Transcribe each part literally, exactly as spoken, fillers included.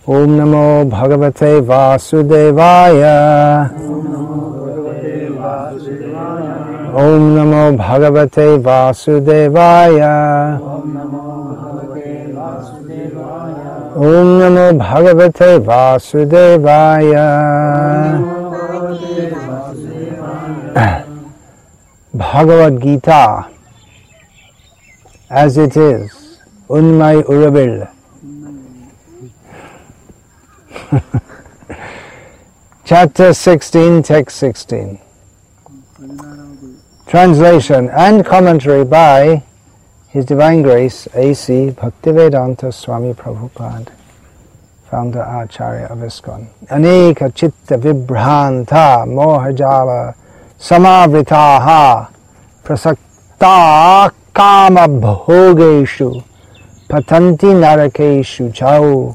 Om Namo Bhagavate Vasudevaya. Om Namo Bhagavate Vasudevaya. Om Namo Bhagavate Vasudevaya. Bhagavad Gita as it is, Unmai Urabil. Chapter sixteen, text sixteen. Translation and commentary by His Divine Grace A C Bhaktivedanta Swami Prabhupada, founder Acharya of ISKCON. Aneka chitta vibhranta mohajala samavritaha prasakta kama bhogeshu patanti narakeshu chau.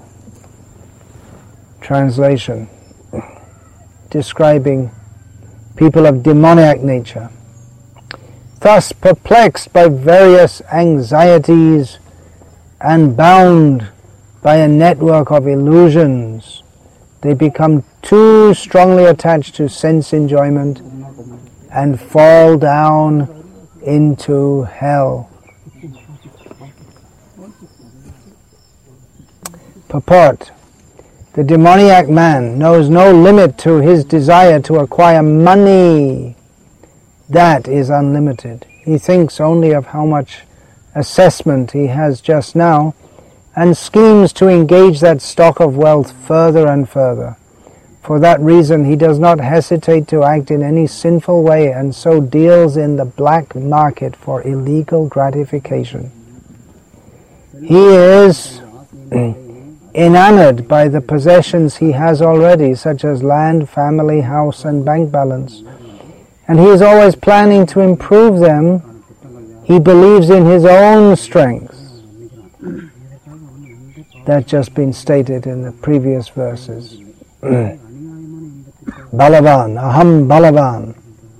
Translation describing people of demoniac nature, thus perplexed by various anxieties and bound by a network of illusions, they become too strongly attached to sense enjoyment and fall down into hell. Purport: the demoniac man knows no limit to his desire to acquire money. That is unlimited. He thinks only of how much assessment he has just now and schemes to engage that stock of wealth further and further. For that reason he does not hesitate to act in any sinful way and so deals in the black market for illegal gratification. He is enamored by the possessions he has already, such as land, family, house, and bank balance, and he is always planning to improve them. He believes in his own strength. That's just been stated in the previous verses. Balavan, aham balavan.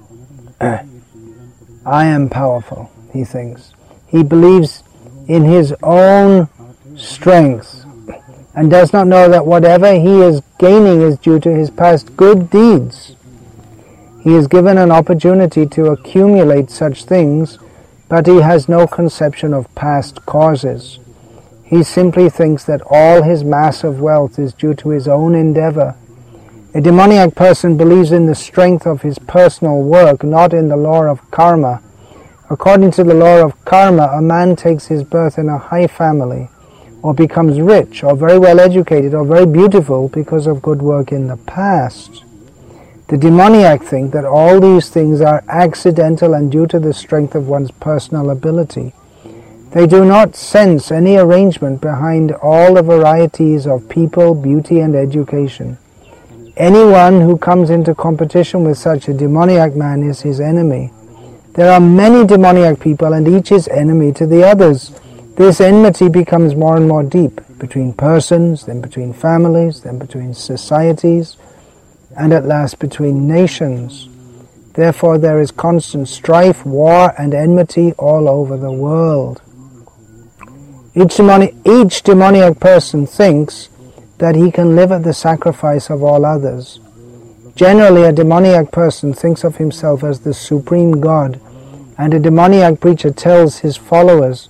I am powerful, he thinks. He believes in his own strength and does not know that whatever he is gaining is due to his past good deeds. He is given an opportunity to accumulate such things, but he has no conception of past causes. He simply thinks that all his mass of wealth is due to his own endeavor. A demoniac person believes in the strength of his personal work, not in the law of karma. According to the law of karma, a man takes his birth in a high family, or becomes rich, or very well educated, or very beautiful because of good work in the past. The demoniac think that all these things are accidental and due to the strength of one's personal ability. They do not sense any arrangement behind all the varieties of people, beauty, and education. Anyone who comes into competition with such a demoniac man is his enemy. There are many demoniac people, and each is enemy to the others. This enmity becomes more and more deep, between persons, then between families, then between societies, and at last between nations. Therefore there is constant strife, war, and enmity all over the world. Each, demoni- each demoniac person thinks that he can live at the sacrifice of all others. Generally, a demoniac person thinks of himself as the supreme God, and a demoniac preacher tells his followers,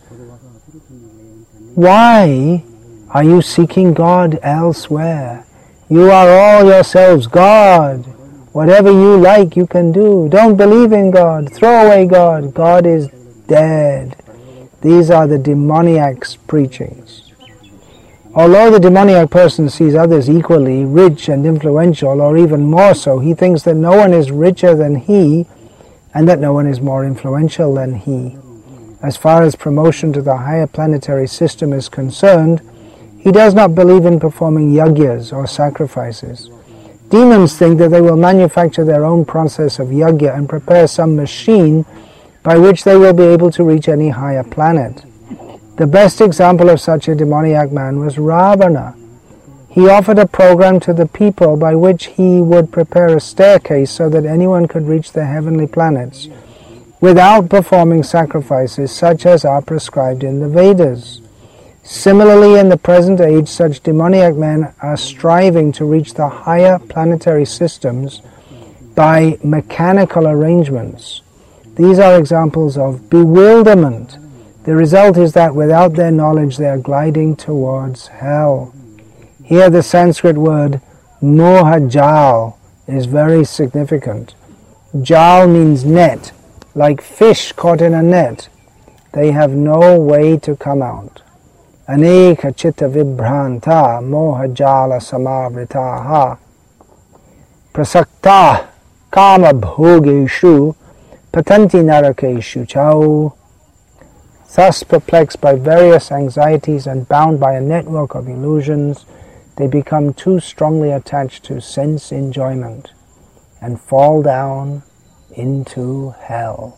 "Why are you seeking God elsewhere? You are all yourselves God. Whatever you like you can do. Don't believe in God. Throw away God. God is dead." These are the demoniac's preachings. Although the demoniac person sees others equally rich and influential, or even more so, he thinks that no one is richer than he, and that no one is more influential than he. As far as promotion to the higher planetary system is concerned, he does not believe in performing yagyas or sacrifices. Demons think that they will manufacture their own process of yagya and prepare some machine by which they will be able to reach any higher planet. The best example of such a demoniac man was Ravana. He offered a program to the people by which he would prepare a staircase so that anyone could reach the heavenly planets without performing sacrifices such as are prescribed in the Vedas. Similarly, in the present age, such demoniac men are striving to reach the higher planetary systems by mechanical arrangements. These are examples of bewilderment. The result is that without their knowledge they are gliding towards hell. Here the Sanskrit word mohajal is very significant. Jal means net, like fish caught in a net. They have no way to come out. Aneka chitta vibhranta mohajala samavritaha prasakta kama bhogeshu patanti narakeshu chau. Thus perplexed by various anxieties and bound by a network of illusions, they become too strongly attached to sense enjoyment and fall down into hell.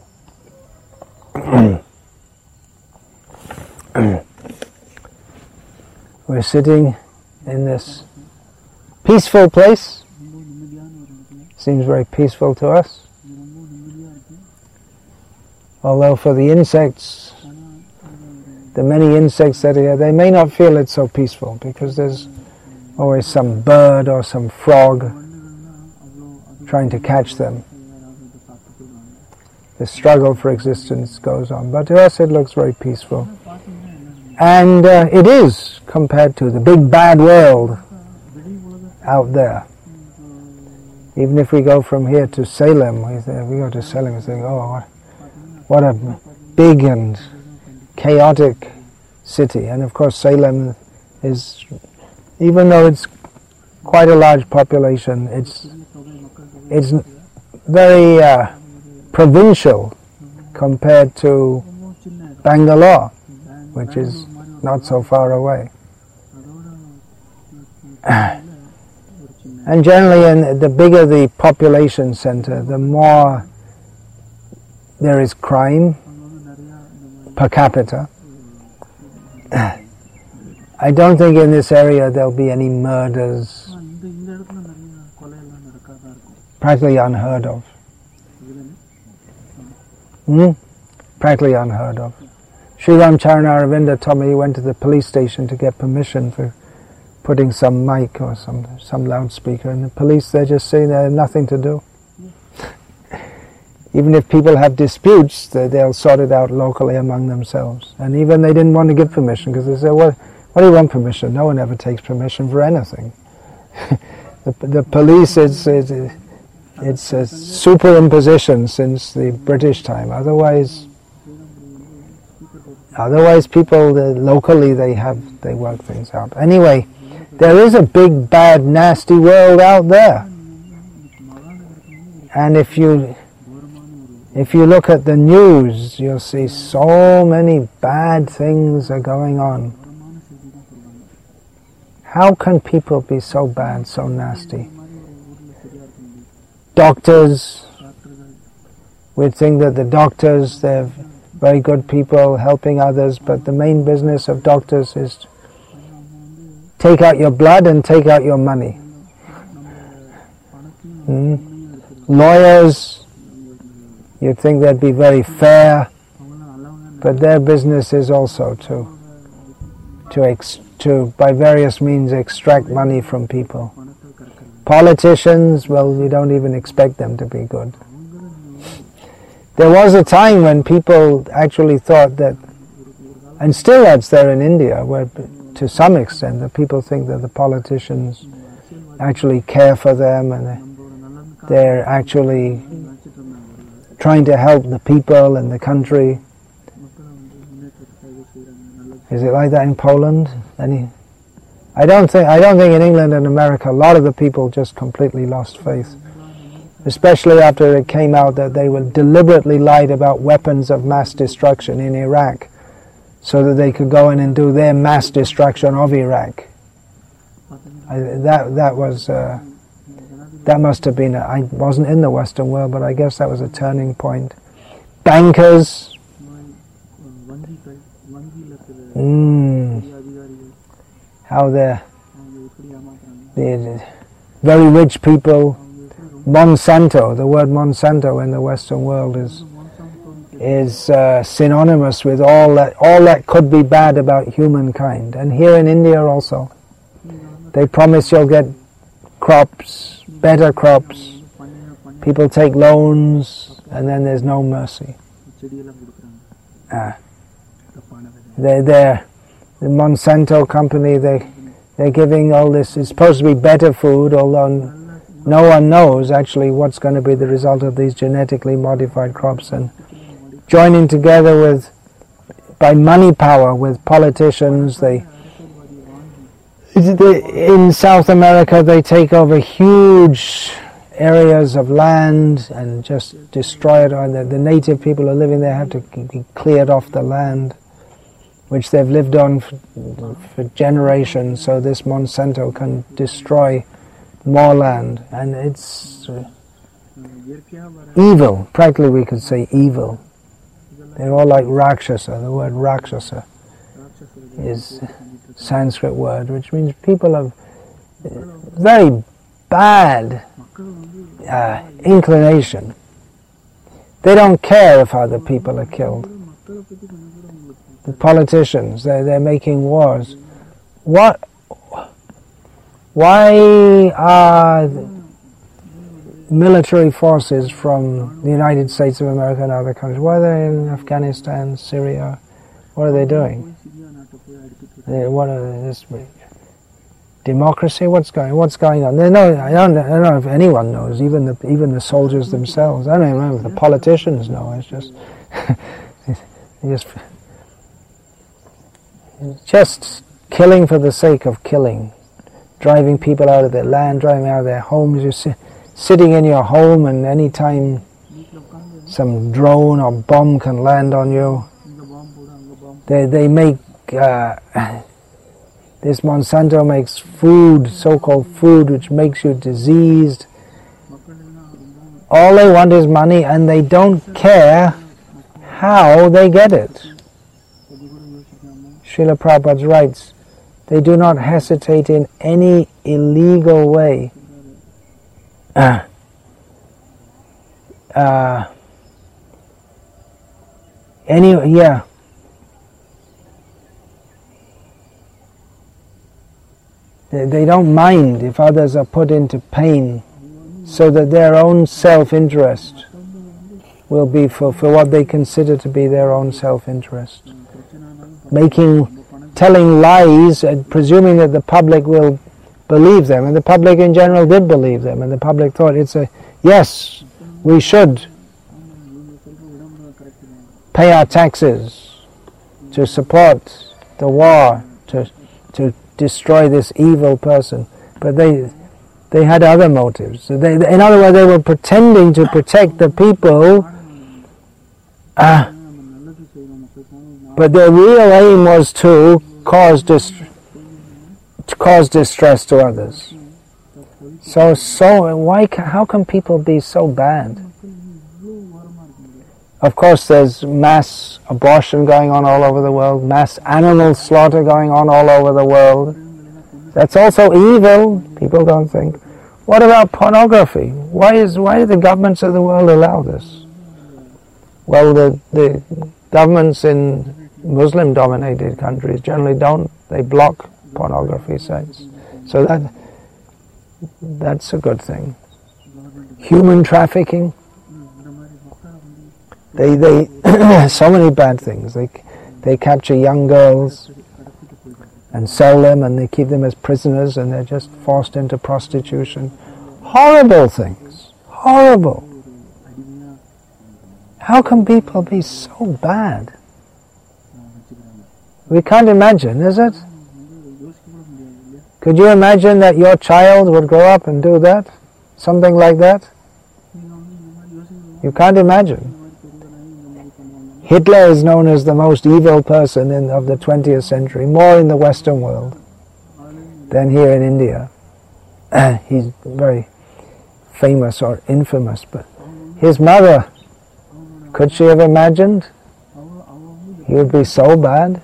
We're sitting in this peaceful place. Seems very peaceful to us. Although for the insects, the many insects that are here, they may not feel it so peaceful because there's always some bird or some frog trying to catch them. The struggle for existence goes on. But to us it looks very peaceful. And uh, it is, compared to the big bad world out there. Even if we go from here to Salem, we, th- we go to Salem and think, oh, what a big and chaotic city. And of course Salem is, even though it's quite a large population, it's it's very uh, provincial compared to Bangalore, which is not so far away. And generally, in the bigger the population center, the more there is crime per capita. I don't think in this area there'll be any murders. Practically unheard of. Hmm? Practically unheard of. Sri Ramcharan Aravinda told me he went to the police station to get permission for putting some mic or some some loudspeaker, and the police, they're just saying they have nothing to do. Even if people have disputes, they, they'll sort it out locally among themselves. And even they didn't want to give permission because they said, "What? What do you want permission? No one ever takes permission for anything." the, the police, it's it's, it's a superimposition since the British time. Otherwise, otherwise people uh, locally they have they work things out. Anyway, there is a big, bad, nasty world out there, and if you if you look at the news, you'll see so many bad things are going on. How can people be so bad, so nasty? Doctors, we'd think that the doctors, they're very good people helping others, but the main business of doctors is take out your blood and take out your money. Mm. Lawyers, you'd think they'd be very fair, but their business is also to to ex- to by various means extract money from people. Politicians, well, we don't even expect them to be good. There was a time when people actually thought that, and still that's there in India, where to some extent the people think that the politicians actually care for them and they're actually trying to help the people and the country. Is it like that in Poland? Any? I don't think. I don't think in England and America a lot of the people just completely lost faith, especially after it came out that they were deliberately lied about weapons of mass destruction in Iraq, so that they could go in and do their mass destruction of Iraq. I, that that was uh, that must have been. A, I wasn't in the Western world, but I guess that was a turning point. Bankers. Mm. How they're the very rich people. Monsanto, the word Monsanto in the Western world is is uh, synonymous with all that all that could be bad about humankind. And here in India also, they promise you'll get crops, better crops. People take loans, and then there's no mercy. Ah. They're there. The Monsanto company, they they're giving all this. It's supposed to be better food, although no one knows actually what's going to be the result of these genetically modified crops. And joining together with, by money power, with politicians, they, in South America they take over huge areas of land and just destroy it. The, the native people who are living there have to be cleared off the land, which they've lived on for, for generations, so this Monsanto can destroy more land. And it's uh, evil, practically we could say evil. They're all like Rakshasa. The word Rakshasa is a Sanskrit word, which means people of very bad uh, inclination. They don't care if other people are killed. The politicians, they're, they're making wars. What? Why are military forces from the United States of America and other countries, why are they in Afghanistan, Syria? What are they doing? They, what are they, this democracy? What's going? What's going on? They know. I don't. I don't know if anyone knows. Even the even the soldiers themselves. I don't even know if the politicians know. It's just, just, just killing for the sake of killing, driving people out of their land, driving out of their homes. You see, sitting in your home, and any time some drone or bomb can land on you, they they make. Uh, This Monsanto makes food, so-called food, which makes you diseased. All they want is money, and they don't care how they get it. Srila Prabhupada writes, they do not hesitate in any illegal way. Uh, uh, any, yeah. They don't mind if others are put into pain, so that their own self-interest will be for, for what they consider to be their own self-interest. Making, telling lies and presuming that the public will believe them, and the public in general did believe them, and the public thought it's a, yes, we should pay our taxes to support the war, to to destroy this evil person, but they they had other motives. So they, in other words, they were pretending to protect the people, uh, but their real aim was to cause dis- to cause distress to others. So, so why? How can people be so bad? Of course, there's mass abortion going on all over the world, mass animal slaughter going on all over the world. That's also evil, people don't think. What about pornography? Why is why do the governments of the world allow this? Well, the, the governments in Muslim-dominated countries generally don't. They block pornography sites. So that that's a good thing. Human trafficking. They, they, so many bad things. They, they capture young girls and sell them, and they keep them as prisoners, and they're just forced into prostitution. Horrible things. Horrible. How can people be so bad? We can't imagine, is it? Could you imagine that your child would grow up and do that? Something like that? You can't imagine. Hitler is known as the most evil person in, of the twentieth century, more in the Western world than here in India. Uh, he's very famous or infamous, but his mother, could she have imagined he would be so bad?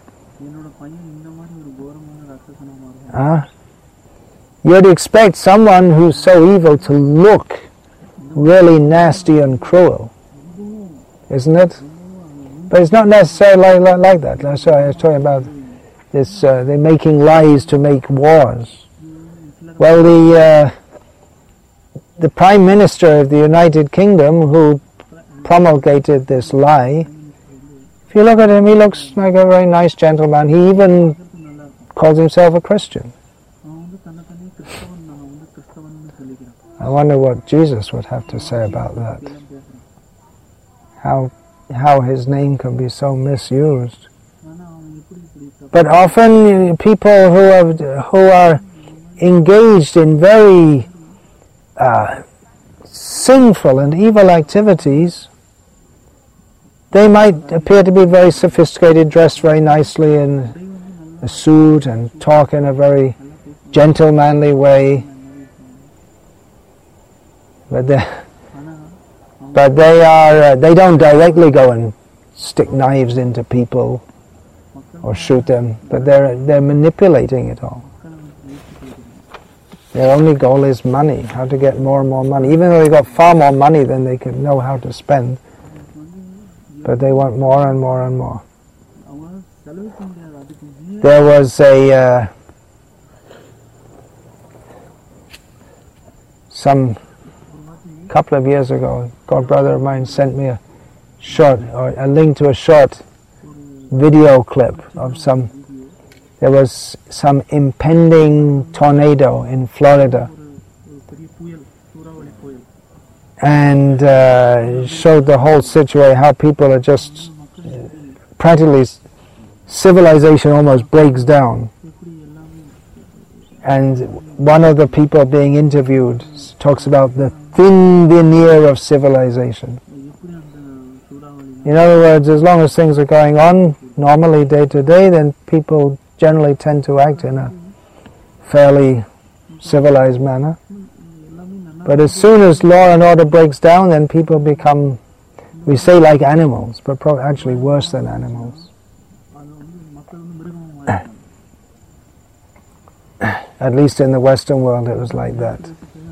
Huh? You'd expect someone who's so evil to look really nasty and cruel, isn't it? But it's not necessarily like, like that. That's why I was talking about this, uh, they're making lies to make wars. Well, the, uh, the Prime Minister of the United Kingdom who promulgated this lie, if you look at him, he looks like a very nice gentleman. He even calls himself a Christian. I wonder what Jesus would have to say about that. How how his name can be so misused. But often people who have, who are engaged in very uh, sinful and evil activities, they might appear to be very sophisticated, dressed very nicely in a suit and talk in a very gentlemanly way. But they, but they are uh, they don't directly go and stick knives into people or shoot them, but they're they're manipulating it all. Their only goal is money, how to get more and more money. Even though they got far more money than they can know how to spend, but they want more and more and more. There was a uh, some couple of years ago, a god brother of mine sent me a short, or a link to a short video clip of some, there was some impending tornado in Florida, and uh, showed the whole situation, how people are just practically, civilization almost breaks down. And one of the people being interviewed talks about the thin veneer of civilization. In other words, as long as things are going on normally day to day, then people generally tend to act in a fairly civilized manner. But as soon as law and order breaks down, then people become, we say like animals, but probably actually worse than animals. At least in the Western world it was like that.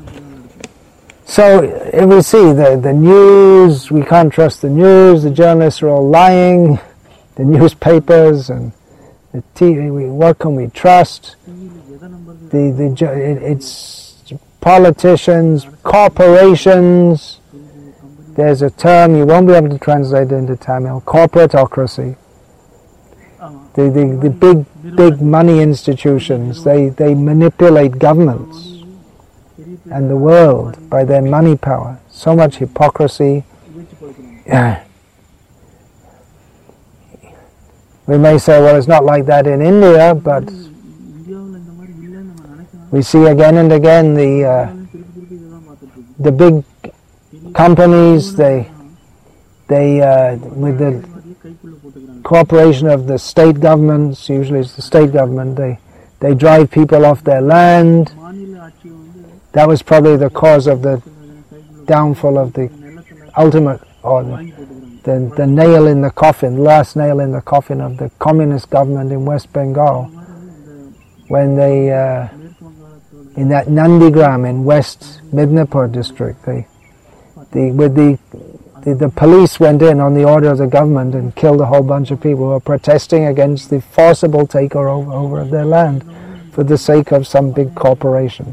So if we see the, the news, we can't trust the news, the journalists are all lying, the newspapers and the T V, we, what can we trust? The, the, it, it's politicians, corporations, there's a term, you won't be able to translate it into Tamil, corporatocracy. The, the, the big big money institutions, they, they manipulate governments and the world by their money power. So much hypocrisy. We may say, well, it's not like that in India, but we see again and again the uh, the big companies, they they uh, with the cooperation of the state governments, usually it's the state government, they they drive people off their land. That was probably the cause of the downfall of the ultimate, or the, the, the nail in the coffin, the last nail in the coffin of the communist government in West Bengal, when they, uh, in that Nandigram in West Midnapur district, they, the, with the The, the police went in on the order of the government and killed a whole bunch of people who were protesting against the forcible takeover over of their land for the sake of some big corporation.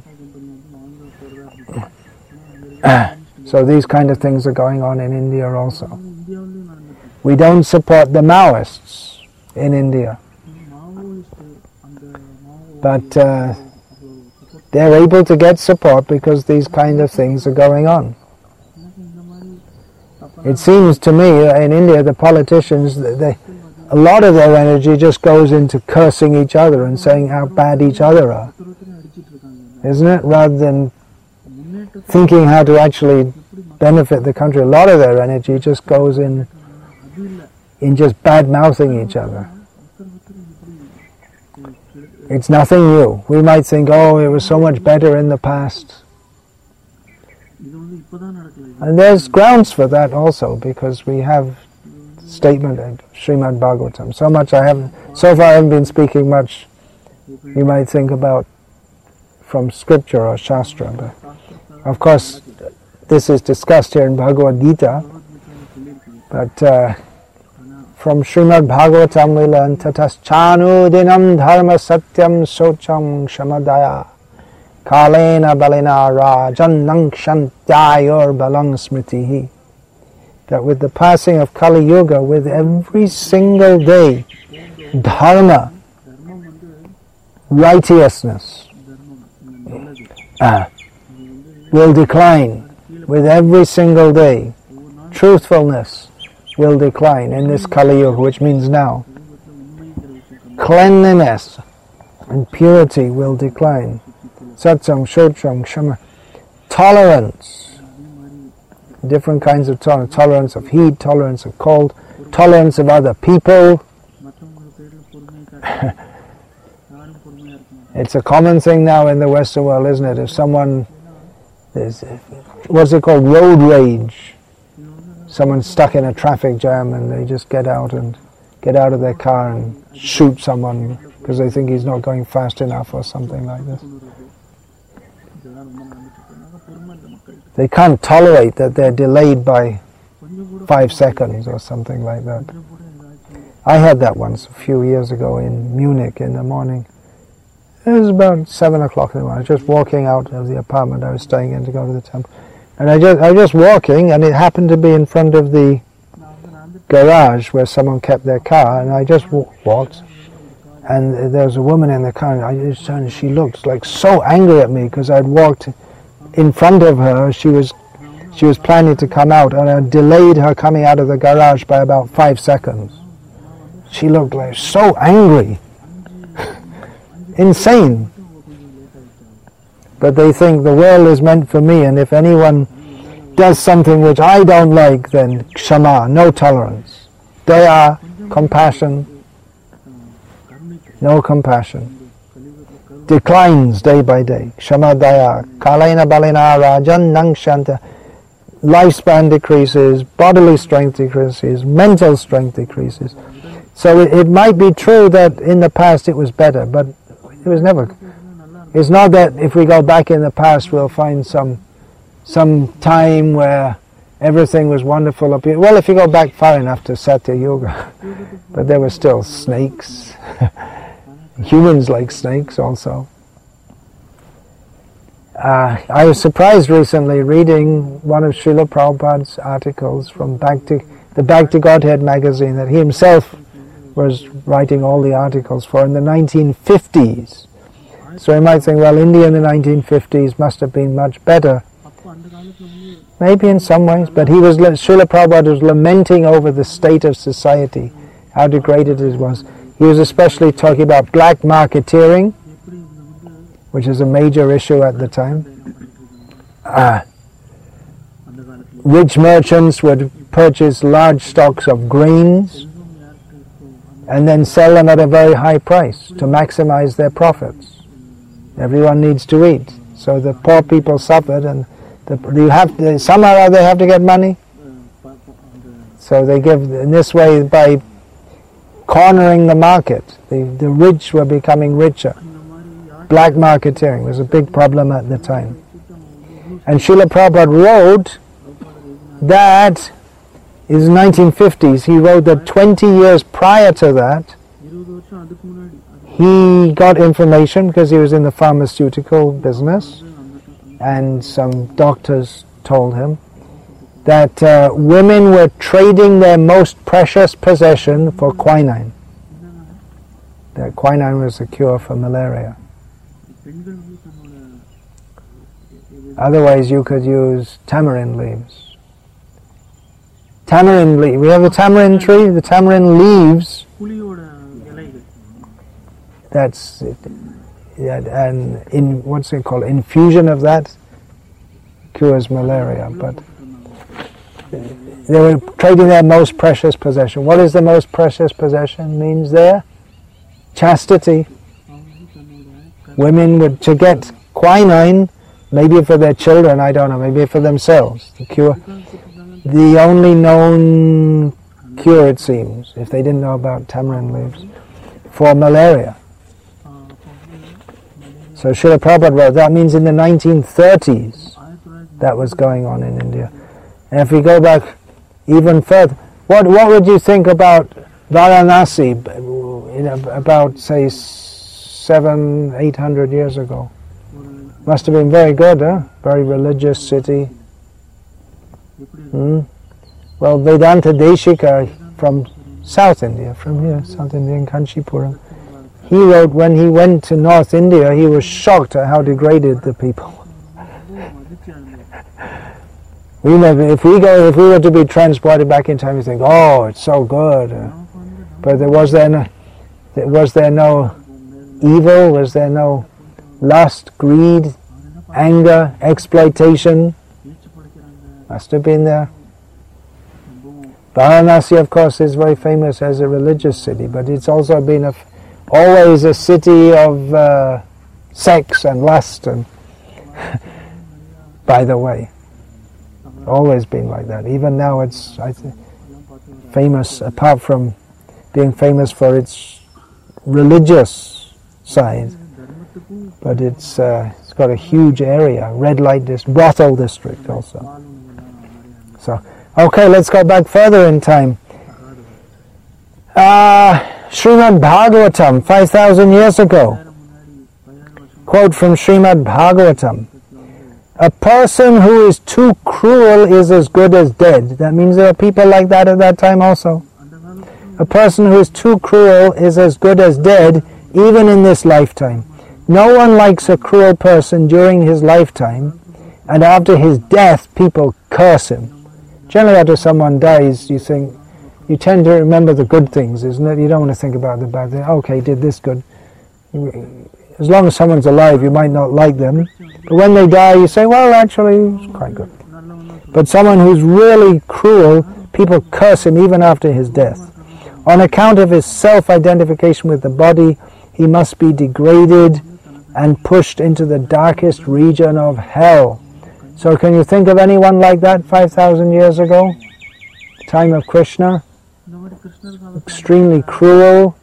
So these kind of things are going on in India also. We don't support the Maoists in India, but uh, they're able to get support because these kind of things are going on. It seems to me uh, in India the politicians, they, a lot of their energy just goes into cursing each other and saying how bad each other are, isn't it? Rather than thinking how to actually benefit the country. A lot of their energy just goes in in just bad-mouthing each other. It's nothing new. We might think, oh, it was so much better in the past. And there's grounds for that also, because we have statement of Srimad Bhagavatam. So much I haven't, so far I haven't been speaking much, you might think, about from scripture or shastra. But of course, this is discussed here in Bhagavad Gita, but uh, from Srimad Bhagavatam we learn Tataschanu dinam dharma satyam socham shamadaya kalena balena rajan nangshantayor balang smritihi. That with the passing of Kali Yuga, with every single day, dharma, righteousness, uh, will decline. With every single day, truthfulness will decline in this Kali Yuga, which means now. Cleanliness and purity will decline. Satsam, Shocham, Shama. Tolerance. Different kinds of tolerance. Tolerance of heat, tolerance of cold, tolerance of other people. It's a common thing now in the Western world, isn't it? If someone is, what's it called, road rage. Someone's stuck in a traffic jam and they just get out and get out of their car and shoot someone because they think he's not going fast enough or something like this. They can't tolerate that they're delayed by five seconds or something like that. I had that once a few years ago in Munich in the morning. It was about seven o'clock in the morning. I was just walking out of the apartment I was staying in to go to the temple. And I just I was just walking, and it happened to be in front of the garage where someone kept their car, and I just w- walked, and there was a woman in the car, and I just turned, and she looked like so angry at me because I'd walked in front of her. She was she was planning to come out, and I delayed her coming out of the garage by about five seconds. She looked like so angry, insane. But they think the world is meant for me, and if anyone does something which I don't like, then kshama, no tolerance. Daya, compassion, no compassion. Declines day by day. Kshama daya, kalena balena rajan nangshanta. Lifespan decreases, bodily strength decreases, mental strength decreases. So it, it might be true that in the past it was better, but it was never. It's not that if we go back in the past we'll find some some time where everything was wonderful up here. Well, if you go back far enough to Satya Yuga, but there were still snakes. Humans like snakes also. Uh, I was surprised recently reading one of Srila Prabhupada's articles from Bhakti, the Bhakti Godhead magazine that he himself was writing all the articles for in the nineteen fifties. So you might think, well, India in the nineteen fifties must have been much better. Maybe in some ways, but he was, Srila Prabhupada was lamenting over the state of society, how degraded it was. He was especially talking about black marketeering, which is a major issue at the time. Uh, rich merchants would purchase large stocks of grains and then sell them at a very high price to maximize their profits. Everyone needs to eat, so the poor people suffered, and the, you have to, somehow or other they have to get money. So they give in this way by cornering the market. The the rich were becoming richer. Black marketeering was a big problem at the time. And Srila Prabhupada wrote that in the nineteen fifties. He wrote that twenty years prior to that, he got information because he was in the pharmaceutical business, and some doctors told him that uh, women were trading their most precious possession for quinine. That quinine was a cure for malaria. Otherwise you could use tamarind leaves. Tamarind leaf. We have a tamarind tree. The tamarind leaves, that's it. Yeah, and in what's it called? Infusion of that cures malaria. But they were trading their most precious possession. What is the most precious possession means there? Chastity. Women would, to get quinine, maybe for their children, I don't know, maybe for themselves, the cure. The only known cure, it seems, if they didn't know about tamarind leaves, for malaria. So Srila Prabhupada wrote, that means in the nineteen thirties that was going on in India. And if we go back even further, what what would you think about Varanasi, in about say seven, eight hundred years ago. Must have been very good, huh? Very religious city. Hmm? Well, Vedanta Deshika from South India, from here, South India in Kanchipuram. He wrote when he went to North India, he was shocked at how degraded the people. We never, if we go, if we were to be transported back in time, we think, oh, it's so good. Uh, but there was there no, was there no evil? Was there no lust, greed, anger, exploitation? Must have been there. Varanasi, of course, is very famous as a religious city, but it's also been a, always a city of uh, sex and lust, and by the way, always been like that. Even now, it's I think, famous, apart from being famous for its religious side, but it's uh, it's got a huge area, red light district, brothel district also. So. Okay, let's go back further in time. Uh, Srimad Bhagavatam, five thousand years ago. Quote from Srimad Bhagavatam. A person who is too cruel is as good as dead. That means there are people like that at that time also. A person who is too cruel is as good as dead, even in this lifetime. No one likes a cruel person during his lifetime, and after his death, people curse him. Generally, after someone dies, you think, you tend to remember the good things, isn't it? You don't want to think about the bad thing. Okay, did this good. As long as someone's alive, you might not like them. But when they die, you say, well, actually, it's quite good. But someone who's really cruel, people curse him even after his death. On account of his self-identification with the body, he must be degraded and pushed into the darkest region of hell. So can you think of anyone like that five thousand years ago? Time of Krishna? Extremely cruel.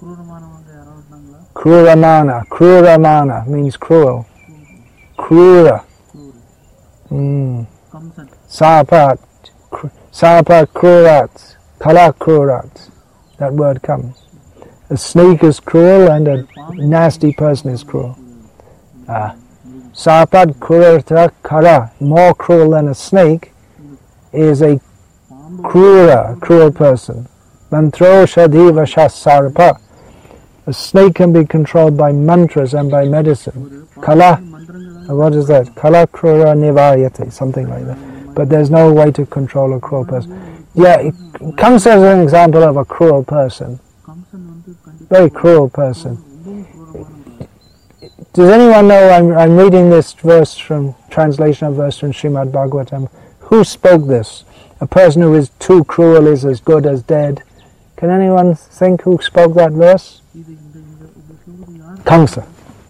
Kruramana. Kruramana means cruel. Krura. Mm. Sapat. Sapat krurat. Kala krurat. That word comes. A snake is cruel and a nasty person is cruel. Ah. Sarpad Kurata Kara, more cruel than a snake, is a krura, cruel person. Mantro Shadiva Shasarpa. A snake can be controlled by mantras and by medicine. Kala, what is that? Kala Krura Nivayate, something like that. But there's no way to control a cruel person. Yeah, it comes as an example of a cruel person. Very cruel person. Does anyone know, I'm, I'm reading this verse from, translation of verse from Srimad Bhagavatam. Who spoke this? A person who is too cruel is as good as dead. Can anyone think who spoke that verse? Kamsa.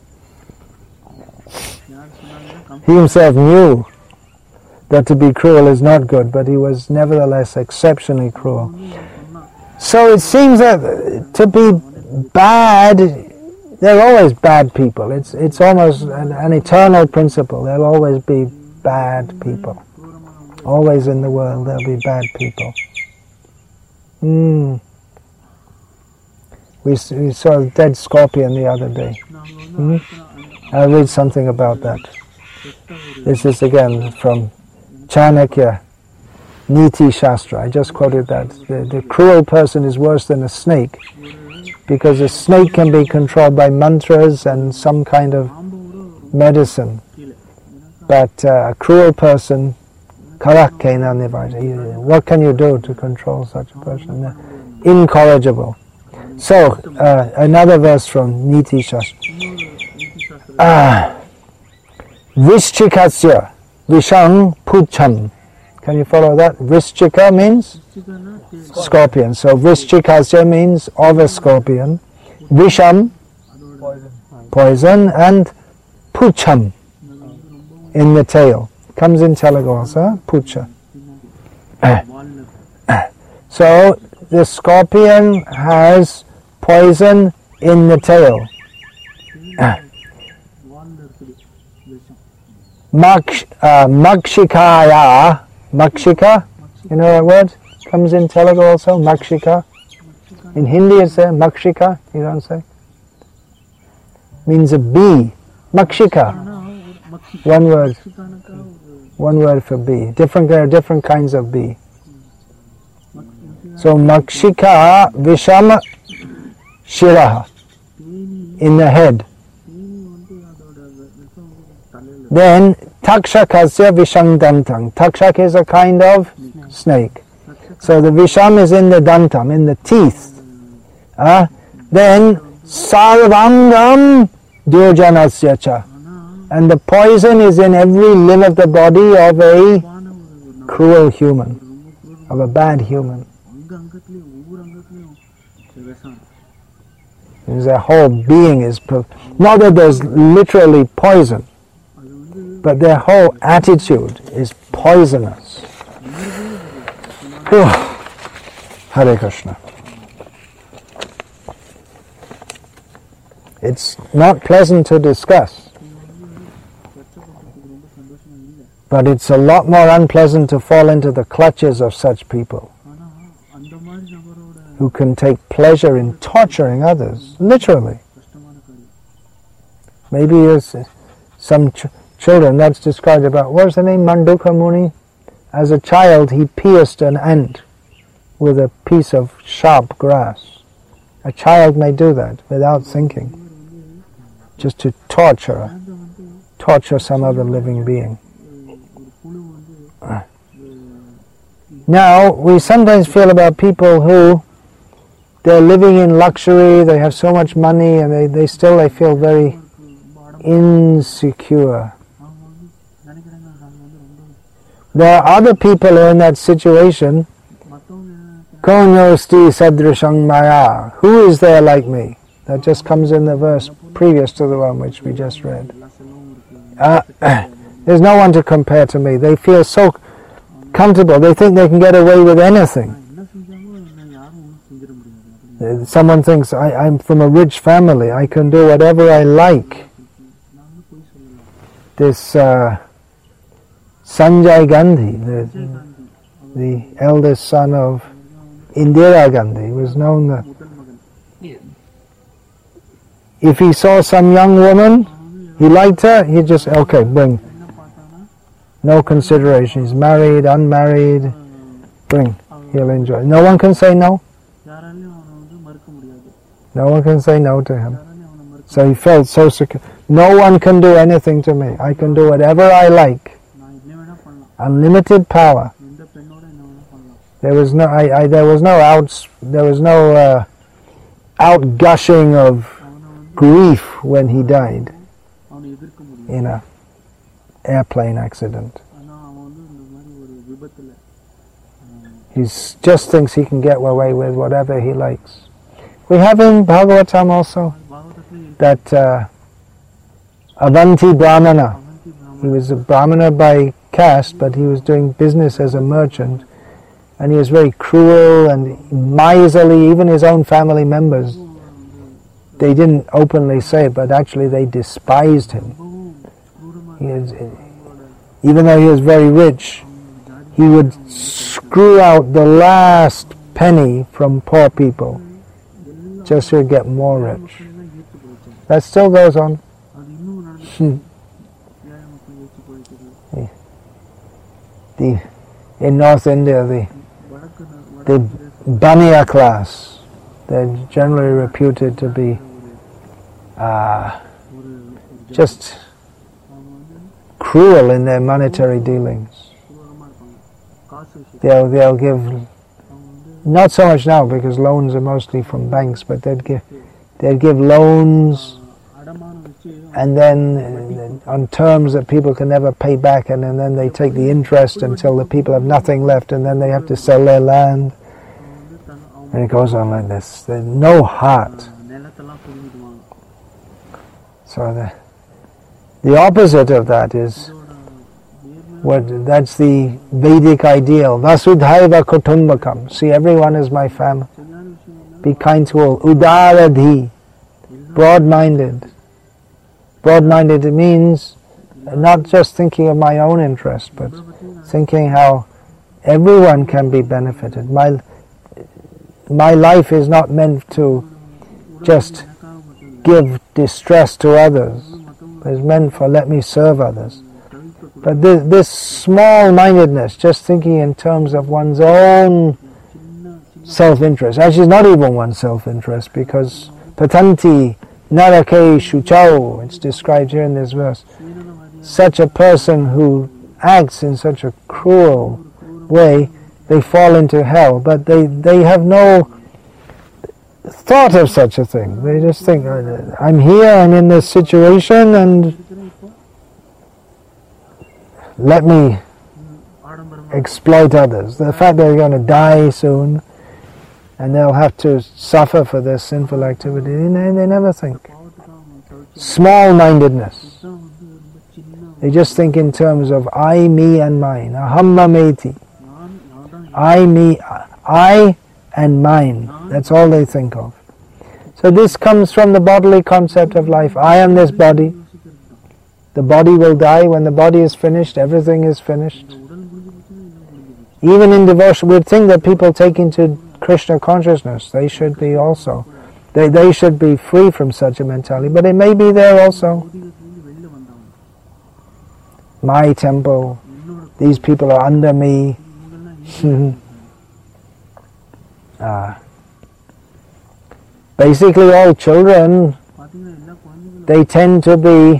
He himself knew that to be cruel is not good, but he was nevertheless exceptionally cruel. So it seems that to be bad, there are always bad people. It's it's almost an, an eternal principle. There'll always be bad people. Always in the world there'll be bad people. Mm. We, we saw a dead scorpion the other day. Mm? I'll read something about that. This is again from Chanakya, Niti Shastra. I just quoted that. The, the cruel person is worse than a snake, because a snake can be controlled by mantras and some kind of medicine. But uh, a cruel person, what can you do to control such a person? Incorrigible. So, uh, another verse from Niti Shastra. Ah, Vrishchikasya Vishang Pucham. Can you follow that? Vrishchika means scorpion. So Vrishchikasya means of a scorpion. Visham, poison, and Pucham, in the tail. Comes in Telugu also, Pucha. So the scorpion has poison in the tail. Maksh, uh, Makshikaya, Makshika, you know that word? Comes in Telugu also, Makshika. In Hindi it's there, Makshika, you don't say? Means a bee. Makshika. One word. One word for bee. Different, there are different kinds of bee. So Makshika Visham Shiraha, in the head. Then Takshakasya Visham Dantang. Takshak is a kind of snake. So the Visham is in the Dantam, in the teeth. Uh, then Sarvangam Durjanasya cha. And the poison is in every limb of the body of a cruel human, of a bad human. Their whole being is, not that there's literally poison, but their whole attitude is poisonous. Hare Krishna. It's not pleasant to discuss, but it's a lot more unpleasant to fall into the clutches of such people who can take pleasure in torturing others, literally. Maybe there's some ch- children, that's described about, what's the name, Manduka Muni? As a child he pierced an ant with a piece of sharp grass. A child may do that without thinking, just to torture, torture some other living being. Now, we sometimes feel about people who they're living in luxury, they have so much money, and they, they still they feel very insecure. There are other people who are in that situation. Konyosti sadrishang maya. Who is there like me? That just comes in the verse previous to the one which we just read. Uh, there's no one to compare to me. They feel so comfortable. They think they can get away with anything. Someone thinks, I, I'm from a rich family. I can do whatever I like. This uh, Sanjay Gandhi, the, the eldest son of Indira Gandhi, was known that if he saw some young woman, he liked her, he'd just, okay, bring. No consideration. He's married, unmarried, bring. He'll enjoy. No one can say no. No one can say no to him. So he felt so secure. No one can do anything to me. I can do whatever I like. Unlimited power. There was no, I, I, there was no outs, there was no uh, outgushing of grief when he died in a airplane accident. He just thinks he can get away with whatever he likes. We have in Bhagavatam also that uh, Avanti Brahmana. He was a Brahmana by caste, but he was doing business as a merchant, and he was very cruel and miserly. Even his own family members, they didn't openly say it, but actually they despised him. He is, even though he was very rich, he would screw out the last penny from poor people just to get more rich. That still goes on. the, in North India, the, the Baniya class, they're generally reputed to be uh, just cruel in their monetary dealings. They'll, they'll give, not so much now because loans are mostly from banks, but they'd give, they'd give loans and then uh, on terms that people can never pay back, and, and then they take the interest until the people have nothing left, and then they have to sell their land. And it goes on like this. There's no heart. So the, the opposite of that is what, that's the Vedic ideal. Vasudhaiva kutumbakam. See everyone as my family. Be kind to all. Udaradhi. Broad-minded. Broad-minded means not just thinking of my own interest, but thinking how everyone can be benefited. My my life is not meant to just give distress to others. It's meant for let me serve others. But this, this small-mindedness, just thinking in terms of one's own self-interest, actually it's not even one's self-interest, because patanti narake shuchau, it's described here in this verse. Such a person who acts in such a cruel way, they fall into hell, but they, they have no thought of such a thing. They just think, I'm here, I'm in this situation, and let me exploit others. The fact that they're going to die soon, and they'll have to suffer for their sinful activity, they, they never think. Small-mindedness. They just think in terms of I, me, and mine. Aham mameti. I, me, I, and mine. That's all they think of. So this comes from the bodily concept of life. I am this body. The body will die. When the body is finished, everything is finished. Even in devotion, we'd think that people take into Krishna consciousness, they should be also. They, they should be free from such a mentality, but it may be there also. My temple, these people are under me. ah. Basically all children, they tend to be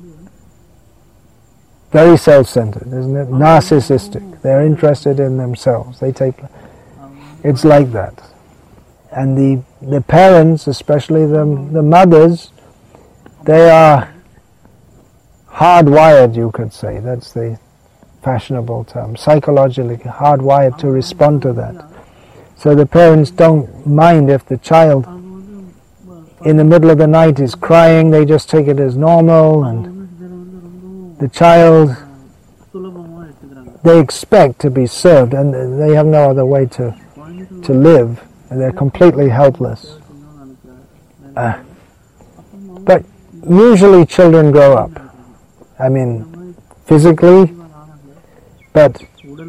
very self-centered, isn't it? Narcissistic. They're interested in themselves. They take, it's like that. And the the parents, especially the the mothers, they are hardwired, you could say. That's the fashionable term. Psychologically hardwired to respond to that. So the parents don't mind if the child in the middle of the night is crying. They just take it as normal, and the child, they expect to be served, and they have no other way to to live, and they're completely helpless. Uh, but usually children grow up. I mean, physically, but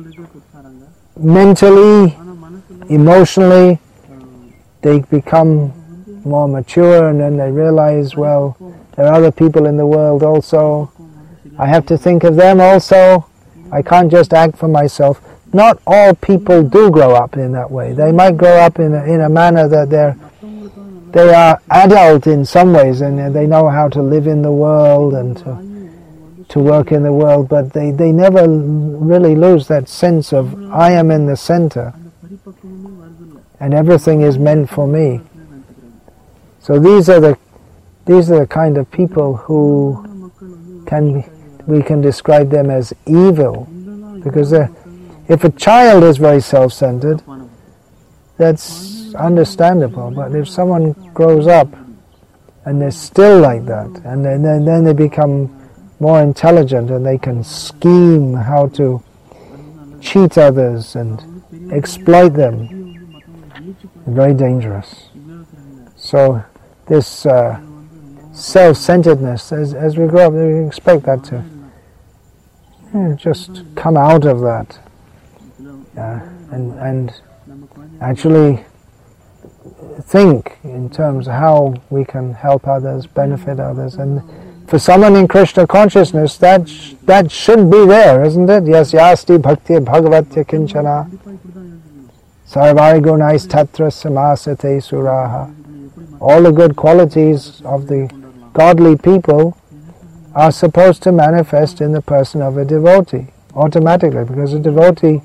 mentally, emotionally, they become more mature, and then they realize, well, there are other people in the world also. I have to think of them also. I can't just act for myself. Not all people do grow up in that way. They might grow up in a, in a manner that they're they are adult in some ways, and they know how to live in the world and to, to work in the world, but they, they never really lose that sense of I am in the center and everything is meant for me. So these are the these are the kind of people who can we can describe them as evil, because if a child is very self-centered, that's understandable. But if someone grows up and they're still like that, and then, then they become more intelligent and they can scheme how to cheat others and exploit them, very dangerous. So this uh, self-centeredness, as, as we grow up, we expect that to yeah, just come out of that. Uh, and, and actually think in terms of how we can help others, benefit others. And for someone in Krishna consciousness, that sh- that should be there, isn't it? Yes, yasti bhakti bhagavatya kinchana sarvari gunais tatra samasate suraha. All the good qualities of the godly people are supposed to manifest in the person of a devotee, automatically, because a devotee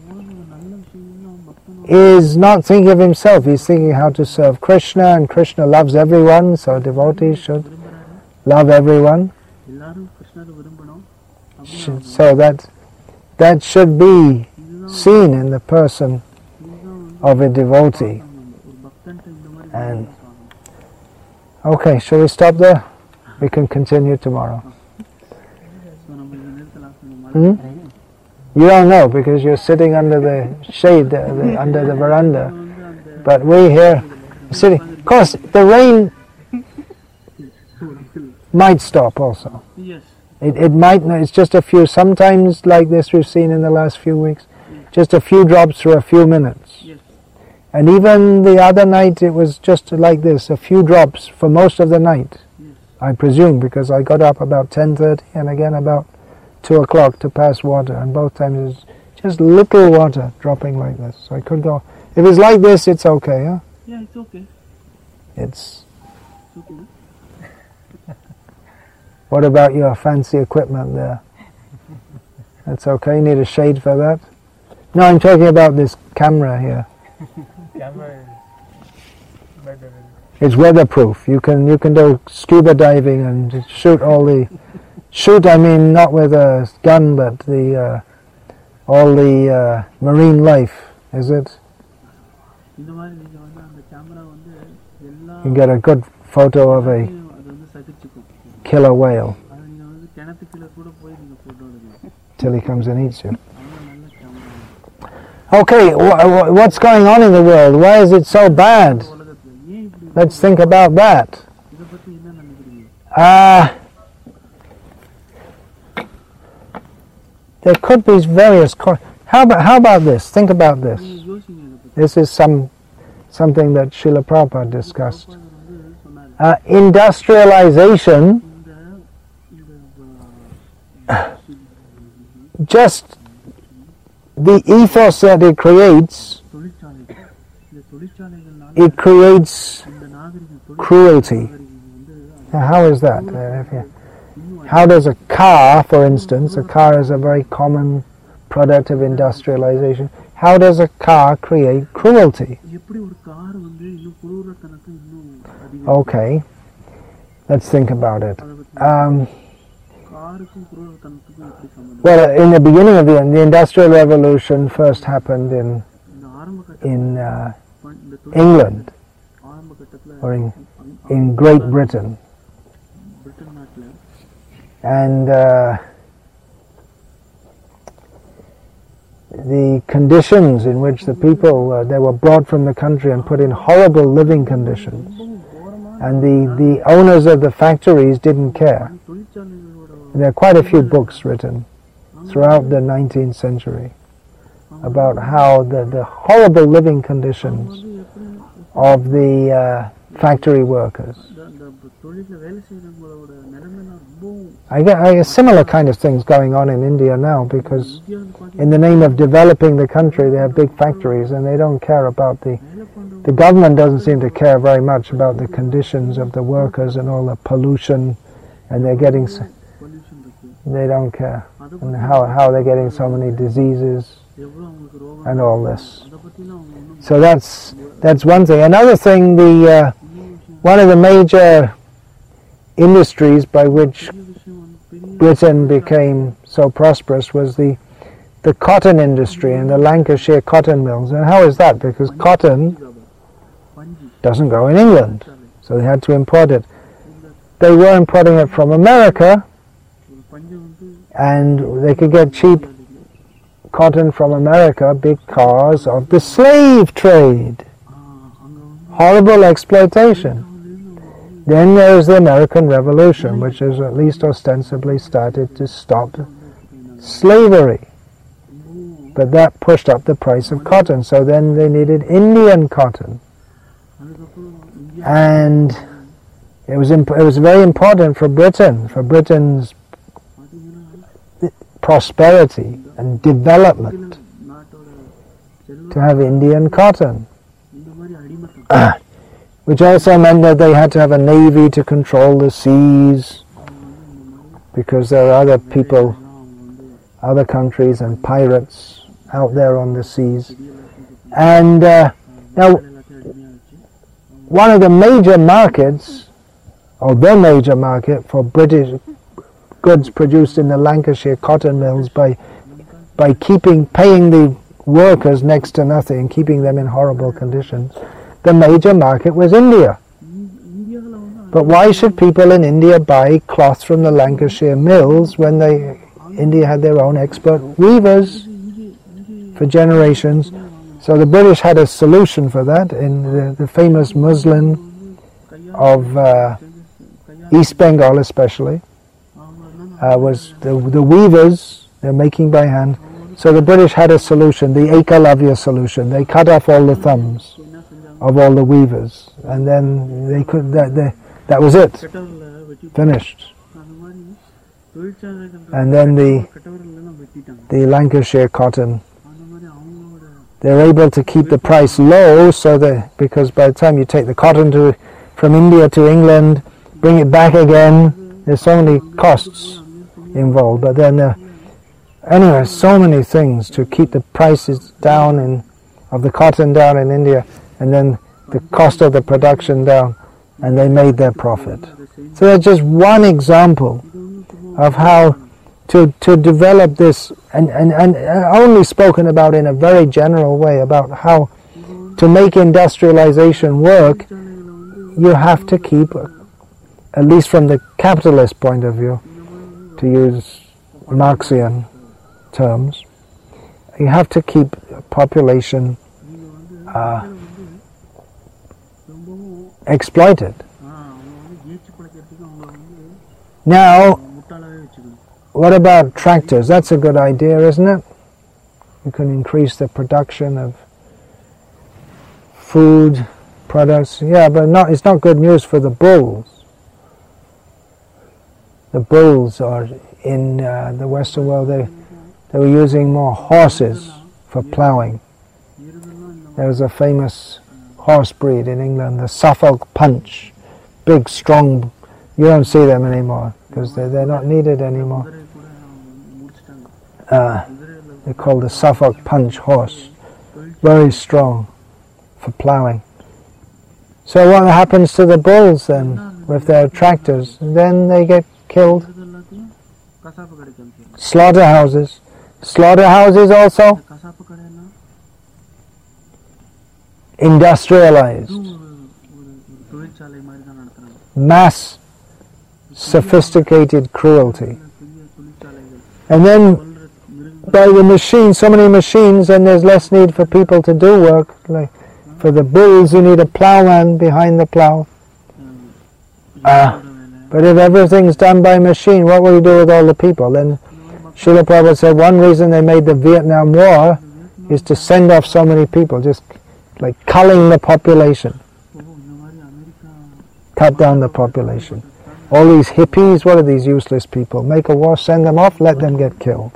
is not thinking of himself, he's thinking how to serve Krishna, and Krishna loves everyone, so devotees should love everyone. So that that should be seen in the person of a devotee. And okay, shall we stop there? We can continue tomorrow. Hmm? You don't know because you're sitting under the shade, uh, the, under the veranda. But we here sitting. Of course, the rain might stop also. Yes. It, it might not. It's just a few. Sometimes like this we've seen in the last few weeks. Just a few drops for a few minutes. Yes. And even the other night it was just like this, a few drops for most of the night. Yes. I presume, because I got up about ten thirty and again about two o'clock to pass water, and both times it was just little water dropping like this. So I could go. If it's like this, it's okay, huh? Yeah, it's okay. It's. It's okay. What about your fancy equipment there? That's okay. You need a shade for that. No, I'm talking about this camera here. Camera is better. It's weatherproof. You can you can do scuba diving and shoot all the shoot. I mean, not with a gun, but the uh, all the uh, marine life. Is it? இந்த மாதிரி நீங்க வந்து அந்த camera வந்து எல்லா You can get a good photo of a அது வந்து சகிச்சுக்கும். killer whale அது நீங்க வந்து கிணத்துக்குள்ள கூட போய் நீங்க போட்டோ எடுக்கலாம். till he comes and eats you. அவ்வளவு நல்ல camera. Okay, wh- wh- what's going on in the world? Why is it so bad? உலகத்துல ஏன் இப்படி Let's think about that. இத பத்தி என்ன நினைக்கிறீங்க? Uh, there could be various. Co- how about how about this? Think about this. நீங்க யோசிங்க இத பத்தி. This is some something that Srila Prabhupada discussed. பிரபுபாதர் வந்து சொன்னாரு. Uh, industrialization, இந்த இந்த just the ethos that it creates, தொழிற்சாலைகள் இந்த தொழிற்சாலைகள்னால it creates இந்த நாகரிகம் cruelty. தொழிற்சாலைகள் வந்து Now, how is that? Uh, if you- how does a car, for instance, a car is a very common product of industrialization. How does a car create cruelty? எப்படி ஒரு car வந்து இன்னும் குரூரத்தனத்தை இன்னும் அதிகம் Okay, let's think about it. அதை பத்தி Um, காருக்கும் குரூரத்தனத்துக்கும் எப்படி சம்பந்தம் well, in the beginning of the, the Industrial Revolution first happened in இந்த ஆரம்ப கட்டத்துல in uh, இந்த தொழில் England ஆரம்ப கட்டத்துல or in in Great Britain, Britain நாட்டுல and uh, the conditions in which the people uh, they were brought from the country and put in horrible living conditions, ரொம்பவும் கோரமான and the the owners of the factories didn't care. தொழிற்சாலைகளோட There are quite a few books written throughout the nineteenth century about how the, the horrible living conditions வந்து எப்படி of the uh, factory workers. இந்த இந்த தொழில வேலை செய்யறவங்களோட நிலைமைலாம் ரொம்பவும் I get, I get similar kind of things going on in India now, because இந்தியாவில் பாத்தீங்கன்னா in the name of developing the country they have big factories and they don't care about the வேலை பண்றவங்க the government doesn't seem to care very much about the conditions of the workers and all the pollution, and they're getting s- pollution இருக்கு they don't care, அதை and how how they're getting so many diseases எவ்வளவு அவங்களுக்கு ரோகம் and all this. அதை பத்திலாம் அவங்க ஒன்றும் So that's that's one thing. Another thing, the uh, one of the major industries by which பெரிய விஷயம் வந்து பெரிய Britain became so prosperous was the the cotton industry and the Lancashire cotton mills. And how is that? Because cotton பஞ்சு doesn't grow in England, so they had to import it. They were importing it from America, ஒரு பஞ்சு வந்து and they could get cheap cotton from America because of the slave trade. அங்க வந்து Horrible exploitation. Then there's the American Revolution, which has at least ostensibly started to stop slavery. But that pushed up the price of cotton, so then they needed Indian cotton. அதுக்கப்புறம் India And it was imp- it was very important for Britain, for Britain's பாத்தீங்கன்னா prosperity and development, நாட்டோட செல்வம் to have Indian cotton. இந்த மாதிரி அடிமட்டம் Which also meant that they had to have a navy to control the seas, because there are other people, அவங்க வந்து other countries and pirates out there on the seas. And uh, now எல்லாத்தையும் அடிமையா வச்சு one of the major markets, or the major market for British goods produced in the Lancashire cotton mills, by by keeping paying the workers next to nothing and keeping them in horrible conditions, the major market was India. இந்தியாவில் வந்து But why should people in India buy cloth from the Lancashire mills when they India had their own expert weavers இங்கே இங்கே for generations? So the British had a solution for that in the, the famous muslin of uh, East Bengal especially, அவங்க என்னன்னா uh, was the, the weavers, they're making by hand, So the British had a solution, the Ekalavya solution. They cut off all the thumbs என்ன செஞ்சாங்க of all the weavers, and then they could. That, they, that was it. கட்டவரில் வெட்டி Finished. அந்த மாதிரி தொழிற்சாலைகள் And then the கட்டவரிலாம் வெட்டிட்டாங்க. the Lancashire cotton. அந்த மாதிரி அவங்களோட They're able to keep the price low, so that because by the time you take the cotton to from India to England, bring it back again, there's so many costs involved. But then, uh, anyway, so many things to keep the prices down in of the cotton down in India, and then the cost of the production down, and they made their profit. So that's just one example of how to to develop this, and, and, and only spoken about in a very general way, about how to make industrialization work. You have to keep, at least from the capitalist point of view, to use Marxian terms, you have to keep population uh, exploited. Now, what about tractors? That's a good idea, isn't it? You can increase the production of food products. Yeah, but not, it's not good news for the bulls. The bulls are in uh, the Western world, they, they were using more horses for ploughing. There was a famous horse breed in England, the Suffolk Punch. Big, strong, you don't see them anymore because they're, they're not needed anymore. Uh, they're called the Suffolk Punch horse. Very strong for ploughing. So what happens to the bulls then with their tractors? Then they get killed. Slaughterhouses. Slaughterhouses also industrialized. Mass sophisticated cruelty. And then by the machine, so many machines, and there's less need for people to do work. Like for the bulls, you need a plowman behind the plow. Uh, but if everything's done by machine, what will you do with all the people? Then Srila Prabhupada said one reason they made the Vietnam War is to send off so many people, just like culling the population. Cut down the population. All these hippies, what are these useless people? Make a war, send them off, let them get killed.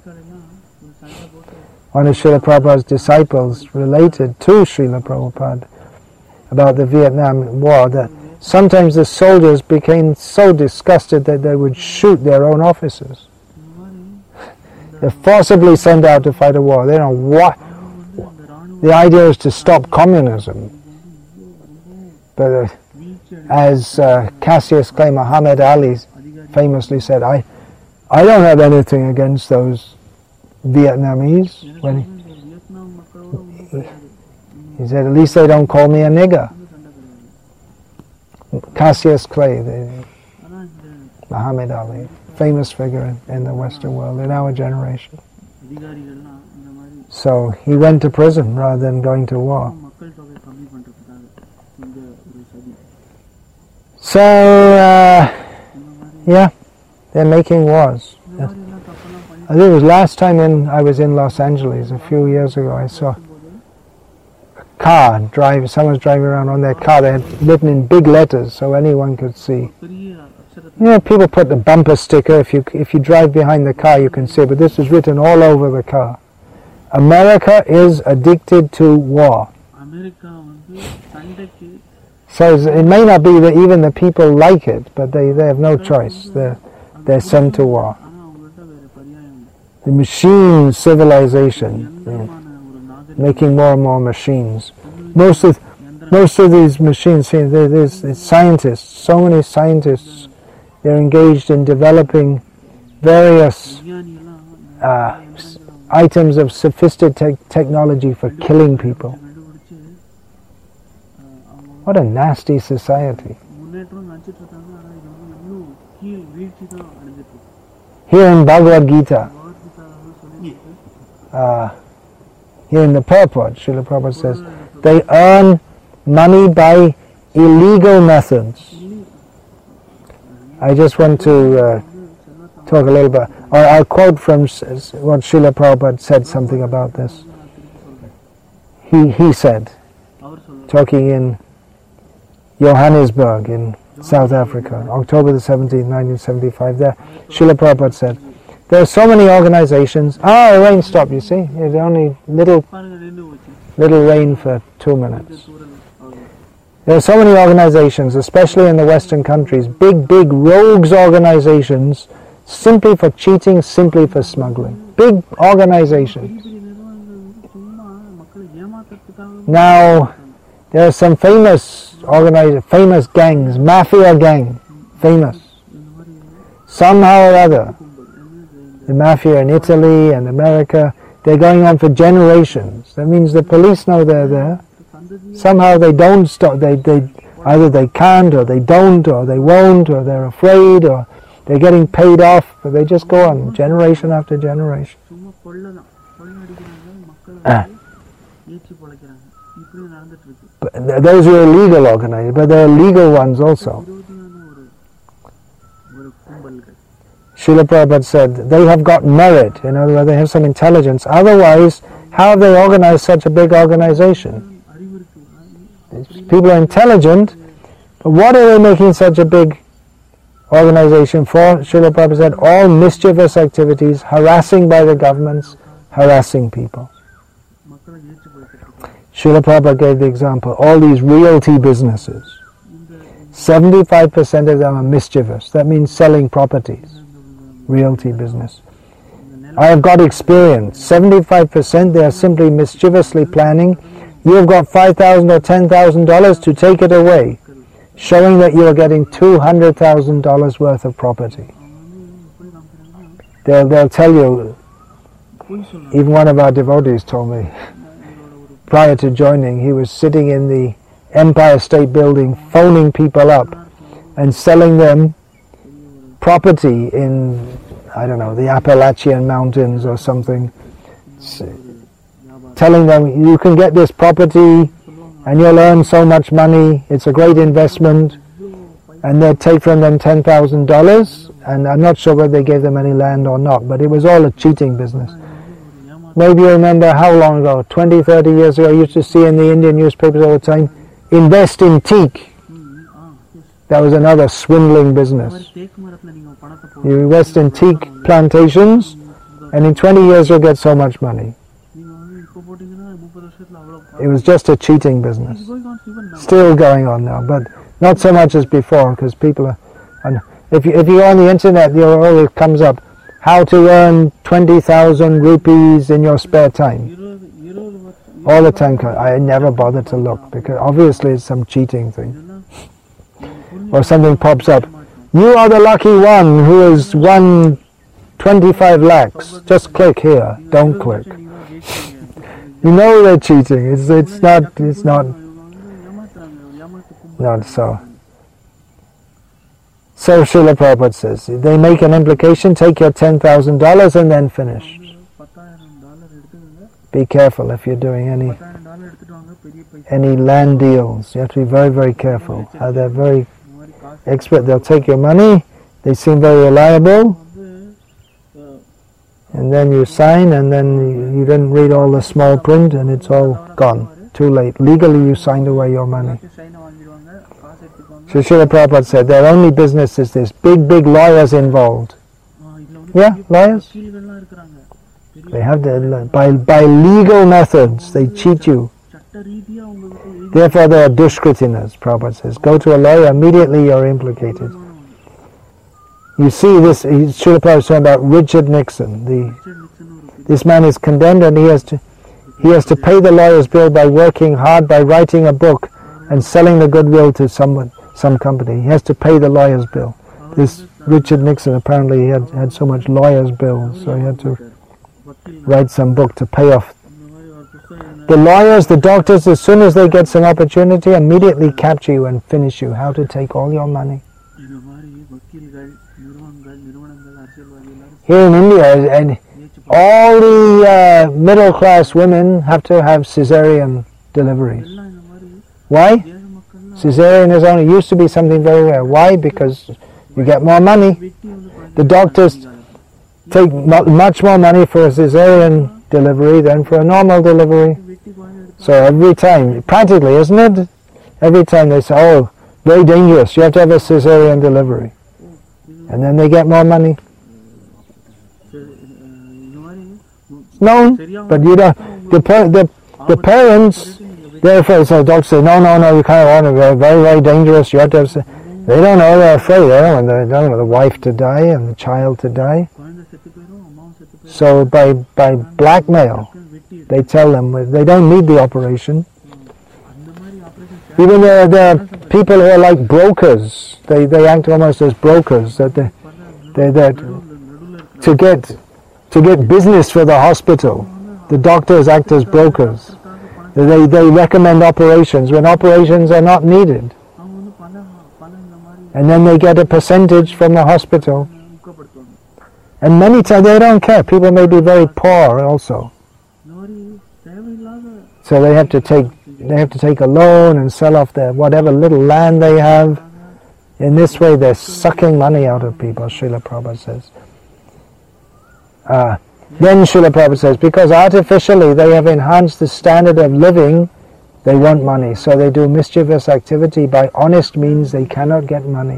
One of Srila Prabhupada's disciples related to Srila Prabhupada about the Vietnam War that sometimes the soldiers became so disgusted that they would shoot their own officers. They're forcibly sent out to fight a war. They don't know what. The idea is to stop communism. But uh, as uh, Cassius Clay Muhammad Ali famously said, I, I don't have anything against those Vietnamese. When he, he said, at least they don't call me a nigger. Cassius Clay, the, Muhammad Ali, famous figure in, in the Western world, in our generation. So he went to prison rather than going to war. So, uh, yeah, they're making wars. Yes. I think it was last time in I was in Los Angeles a few years ago. I saw a car drive. Someone's driving around on their car. They had written in big letters so anyone could see. You know, people put the bumper sticker. If you if you drive behind the car, you can see. But this is written all over the car. America is addicted to war. So it may not be that even the people like it, but they, they have no choice. They're, they're sent to war. The machine civilization, yeah, making more and more machines. Most of most of these machines, see, there's, there's scientists, so many scientists, they're engaged in developing various uh, items of sophisticated technology for killing people. What a nasty society. Here in Bhagavad Gita, uh, here in the purport, Srila Prabhupada says, they earn money by illegal methods. I just want to uh, talk a little bit. Or I'll quote from s- s- what Srila Prabhupada said something about this. He, he said, அவர் சொல்லுவார் talking in Johannesburg in South Africa, October the seventeenth, nineteen seventy-five, there, Srila Prabhupada said, there are so many organizations. Ah, the rain stopped, you see. It's only little, பாருங்க நின்று போச்சு little rain for two minutes. தூரல் அவ்வளோ There are so many organizations, especially in the Western countries, big, big rogues organizations, simply for cheating, simply for smuggling. Big organizations. பெரிய பெரிய நிறுவனங்கள் வந்து சும்மா மக்களை ஏமாத்துறதுக்காக Now, there are some famous organized, famous gangs, mafia gang, famous. இந்த மாதிரி Somehow or other, கும்பல் என்ன the mafia in Italy and America, they're going on for generations. That means the police know they're there. சந்ததி Somehow they don't stop. They, they either they can't, or they don't, or they won't, or they're afraid, or they're getting paid off. But they just go on generation after generation. சும்மா கொள்ள தான் கொள்ள அடிக்கிறாங்க மக்களை Ah. வந்து ஏற்றி பிழைக்கிறாங்க இப்படி நடந்துட்டு இருக்கு But th- those are illegal organized, but there are legal ones also. விரோதியான ஒரு ஒரு கும்பல்கள் Srila Prabhupada said they have got merit. In other words, they have some intelligence. Otherwise, how have they organized such a big organization? அறிவு இருக்கு These people are intelligent, but what are they making such a big organization for? Srila Prabhupada said all mischievous activities, harassing by the governments, harassing people. மக்களை ஏற்றி பிழைக்கிறதுக்கு Srila Prabhupada gave the example, all these realty businesses, இந்த seventy-five percent of them are mischievous. That means selling properties, realty business. I have got experience. seventy-five percent they are simply mischievously planning. You have got five thousand dollars or ten thousand dollars to take it away, showing that you are getting two hundred thousand dollars worth of property. எப்படி காமிக்கிறாங்கன்னா They'll, they'll tell you, பொய் சொல்லணும் even one of our devotees told me, இவரோட ஒரு prior to joining, he was sitting in the Empire State Building, phoning people up and selling them property in, I don't know, the Appalachian Mountains or something, s- telling them, you can get this property and you'll earn so much money, it's a great investment, and they'd take from them ten thousand dollars, and I'm not sure whether they gave them any land or not, but it was all a cheating business. Maybe you remember how long ago, twenty, thirty years ago, you used to see in the Indian newspapers all the time, invest in teak. Ah That was another swindling இந்த business. மாதிரி தேக்கு மரத்துல நீங்க பணத்தை You போட்டு invest in teak plantations, and in twenty years you'll get so much money. நீங்க வந்து இப்போ போட்டீங்கன்னா முப்பது வருஷத்துல அவ்வளவு It was just a cheating business. It's going on even now. Still going on now, but not so much as before, because people are, and if you, if you go on the internet, you all it comes up, how to earn twenty thousand rupees in your spare time. இருபது இருபது வருஷம் All the time, I never bother to look, because obviously it's some cheating thing. இதெல்லாம் நீங்க Or புரிஞ்சு something pops up. மாட்டோம். You are the lucky one who has won twenty-five lakhs. Just click here. Don't click. நீங்க தான் ஜெயிச்சீங்க. You know they're cheating. It's it's not it's not இவங்க வந்து ஏமாத்துறாங்க ஏமாத்து கும்பல் not so. So Srila Prabhupada says, they make an implication, take your ten thousand dollars and then finish. பத்தாயிரம் dollar எடுத்துக்கோங்க Be careful if you're doing any பத்தாயிரம் dollar எடுத்துட்டு வாங்க பெரிய பைசா any land deals. You have to be very, very careful. How they're very இந்த மாதிரி காசு expert. They'll take your money, they seem very reliable, வந்து அஹ், and then you sign and then you, you didn't read all the small print and it's all gone. Too late. Legally you signed away your money. சைனை வாங்கிடுவாங்க காசு எடுத்துக்குவாங்க So Srila Prabhupada said their only business is this. Big, big lawyers involved. ஆ, இதுல வந்து Yeah, பெரிய lawyers. வக்கீல்கள்லாம் இருக்கிறாங்க பெரிய They have the, by, by legal methods, they cheat you. சட்ட ரீதியா உங்களுக்கு எழுதி Therefore they are dushkritinas, Prabhupada says. Go to a lawyer, immediately you're implicated. You see this, he- Srila Prabhupada is talking about Richard Nixon. The, Richard Nixon ஒரு பெரிய this man is condemned and he has to he has to pay the lawyer's bill by working hard, by writing a book and selling the goodwill to someone, some company. He has to pay the lawyer's bill. This Richard Nixon, apparently he had, had so much lawyer's bills, so he had to வக்கீல் write some book to pay off. இந்த மாதிரி ஒரு புத்தகம் எழுதினாரு. The lawyers, the doctors, as soon as they get some opportunity, immediately capture you and finish you. How to take all your money. இந்த மாதிரி வக்கீல்கள் நிறுவனங்கள் நிறுவனங்கள் அரசியல்வாதி எல்லாரும் Here in India, and ஏச்சு all the uh, middle class women have to have cesarean deliveries. எல்லாம் இந்த மாதிரி Why? ஏழை மக்கள்லாம் Cesarean is only used to be something very rare. Why? Because you get more money. வெட்டி வந்து The doctors- take mu- much more money for a cesarean delivery than for a normal delivery. வெட்டி பால் எடுத்து So every time, practically, isn't it? Every time they say, oh, very dangerous, you have to have a cesarean delivery. And then they get more money. சரி, அஹ், இந்த மாதிரி No, but you don't, the, pa- the, the parents, therefore, so doctors say, no, no, no, you can't want it, very, very, very dangerous, you have to have, ce-" they don't know, they're afraid, they don't want the, they don't want the wife to die and the child to die. குழந்தை செத்து போயிடும், அம்மாவும் செத்து போயிடும். So by, by blackmail, வெட்டி they tell them they don't need the operation. அந்த மாதிரி operation Even the, the people who are like brokers, they, they act almost as brokers, that they, they, that நடுவில் இருக்கிற to get, to get business for the hospital, the doctors act as brokers. They, they recommend operations when operations are not needed. அவங்க வந்து பல பல இந்த மாதிரி And then they get a percentage from the hospital. ஊக்கப்படுத்துவாங்க. And many times they don't care. People may be very poor also. இந்த மாதிரி தேவையில்லாத So they have to take, they have to take a loan and sell off their whatever little land they have. In this way they're sucking money out of people, Srila Prabhupada says. Uh, then Srila Prabhupada says, because artificially they have enhanced the standard of living, they want money. So they do mischievous activity. By honest means they cannot get money.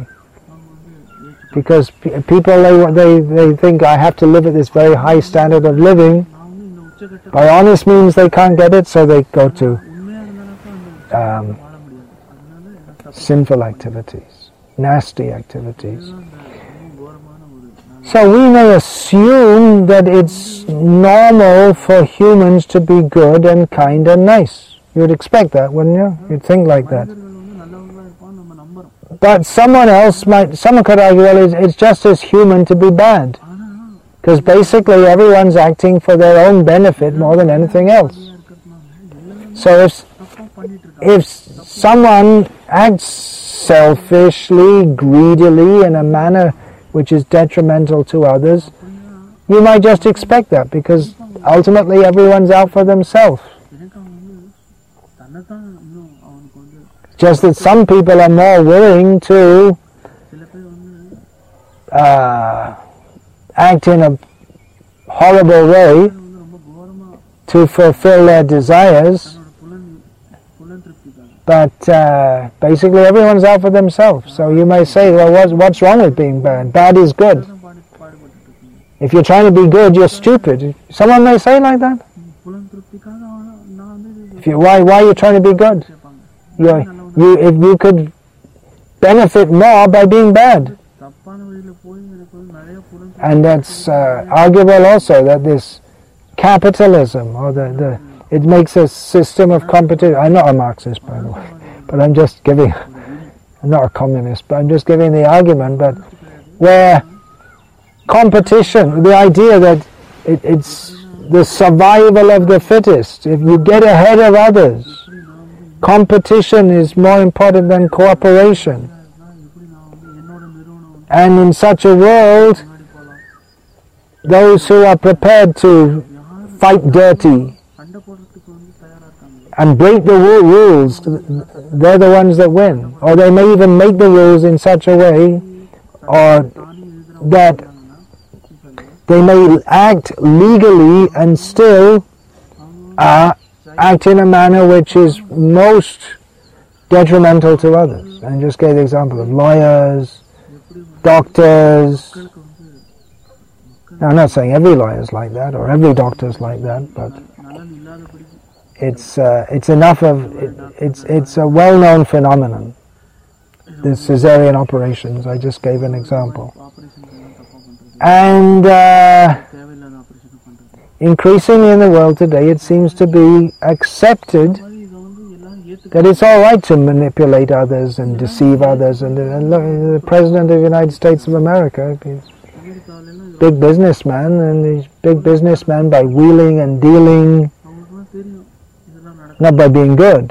Because pe- people, they, they, they think, I have to live at this very high standard of living. நான் வந்து இந்த உச்சகட்ட By honest means they can't get it, so they go to உண்மையா இருந்தாலும் அந்த um, வாழ முடியாது. அதனால எனக்கு தப்பு sinful activities, nasty activities. தான் அந்த ரொம்ப கோரமான ஒரு நான் So we may assume that it's normal for humans to be good and kind and nice. You'd expect that, wouldn't you? You'd think like that. மனிதர்கள் வந்து நல்லவங்களா இருப்பான்னு நம்ம நம்புறோம். But someone else might, someone could argue, well, it's, it's just as human to be bad. ஆனா Because basically everyone's acting for their own benefit more than anything else. சரியா இருக்கிறதுனால எல்லாரும் So if, தப்பா பண்ணிட்டு இருக்காங்க. if someone acts selfishly, greedily, in a manner which is detrimental to others, you might just expect that because ultimately everyone's out for themselves. எனக்கு அவன் வந்து தன்னைத்தான் இன்னும் அவனுக்கு வந்து Just that some people are more willing to சில பேர் வந்து uh, act in a horrible way வந்து ரொம்ப கோரமா to fulfill their desires, தன்னோட புலன் புலன் திருப்திக்காக but uh, basically everyone's out for themselves. So you may say, well, what's, what's wrong with being bad? Bad is good. தான் பாடு பாடுபட்டு இருக்கீங்க. If you're trying to be good, you're stupid. Someone may say like that. புலன் திருப்திக்காக அவன் நான் வந்து If you, why, why are you trying to be good? கேட்பாங்க. You're, you, if you could benefit more by being bad. தப்பான வழியில போய் எனக்கு வந்து நிறைய புலன் And that's uh, arguable also, that this capitalism, or the, the it makes a system of competition. I'm not a Marxist, by the way, but I'm just giving, I'm not a communist, but I'm just giving the argument, but where competition, the idea that it, it's the survival of the fittest, if you get ahead of others, competition is more important than cooperation. எப்படி நான் வந்து என்னோட நிறுவனம் வந்து And in such a world, முன்னாடி போகலாம். those who are prepared to fight dirty சண்டை போடுறதுக்கு வந்து தயாரா இருக்காங்க. and break the ru- rules, they're the ones that win. Or they may even make the rules in such a way, or தானே எழுதுறவங்க that they may act legally and still uh, act in a manner which is most detrimental to others. And just gave the example of lawyers, எப்படி doctors. மக்களுக்கு வந்து Now, I'm not saying every lawyer is like that or every doctor is like that, but நலன் இல்லாதபடிக்கு it's uh, it's enough of it, it's it's a well-known phenomenon. The cesarean operations. I just gave an example, operation தப்பா பண்றது and uh, தேவையில்லாத operation பண்றது increasingly in the world today, it seems to be accepted இந்த மாதிரி இதை வந்து எல்லாரும் ஏத்துக்க that it's all right to manipulate others and deceive others. And, and look, the President of the United States of America, he's அமெரிக்காவில எல்லாம் இது a big businessman, and he's big businessman by wheeling and dealing, அவங்களுக்குலாம் தெரியும் இதெல்லாம் நடக்கும். not by being good.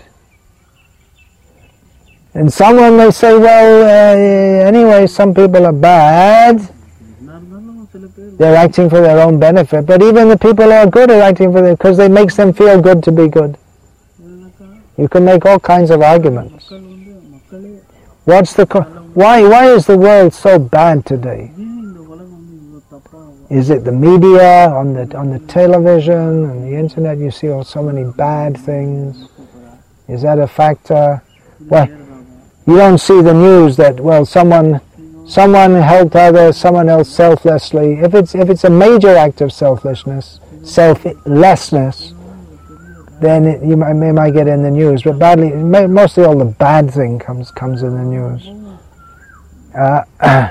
And someone may say, well, uh, anyway, some people are bad, என்ன இருந்தாலும் சில பேர் they're acting for their own benefit, but even the people who are good are acting for their, because it makes them feel good to be good. என்னன்னாக்கா You can make all kinds of arguments. மக்கள் வந்து மக்களே What's the, co- why, why is the world so bad today? ஏன் இந்த உலகம் வந்து இவ்வளவு தப்பா Is it the media, on the on the television and the internet? You see all so many bad things. Is that a factor? Well, you don't see the news that well someone someone helped others, someone else selflessly. If it's if it's a major act of selflessness, selflessness, then it, you might, you might get in the news. But badly, mostly all the bad thing comes comes in the news. Uh,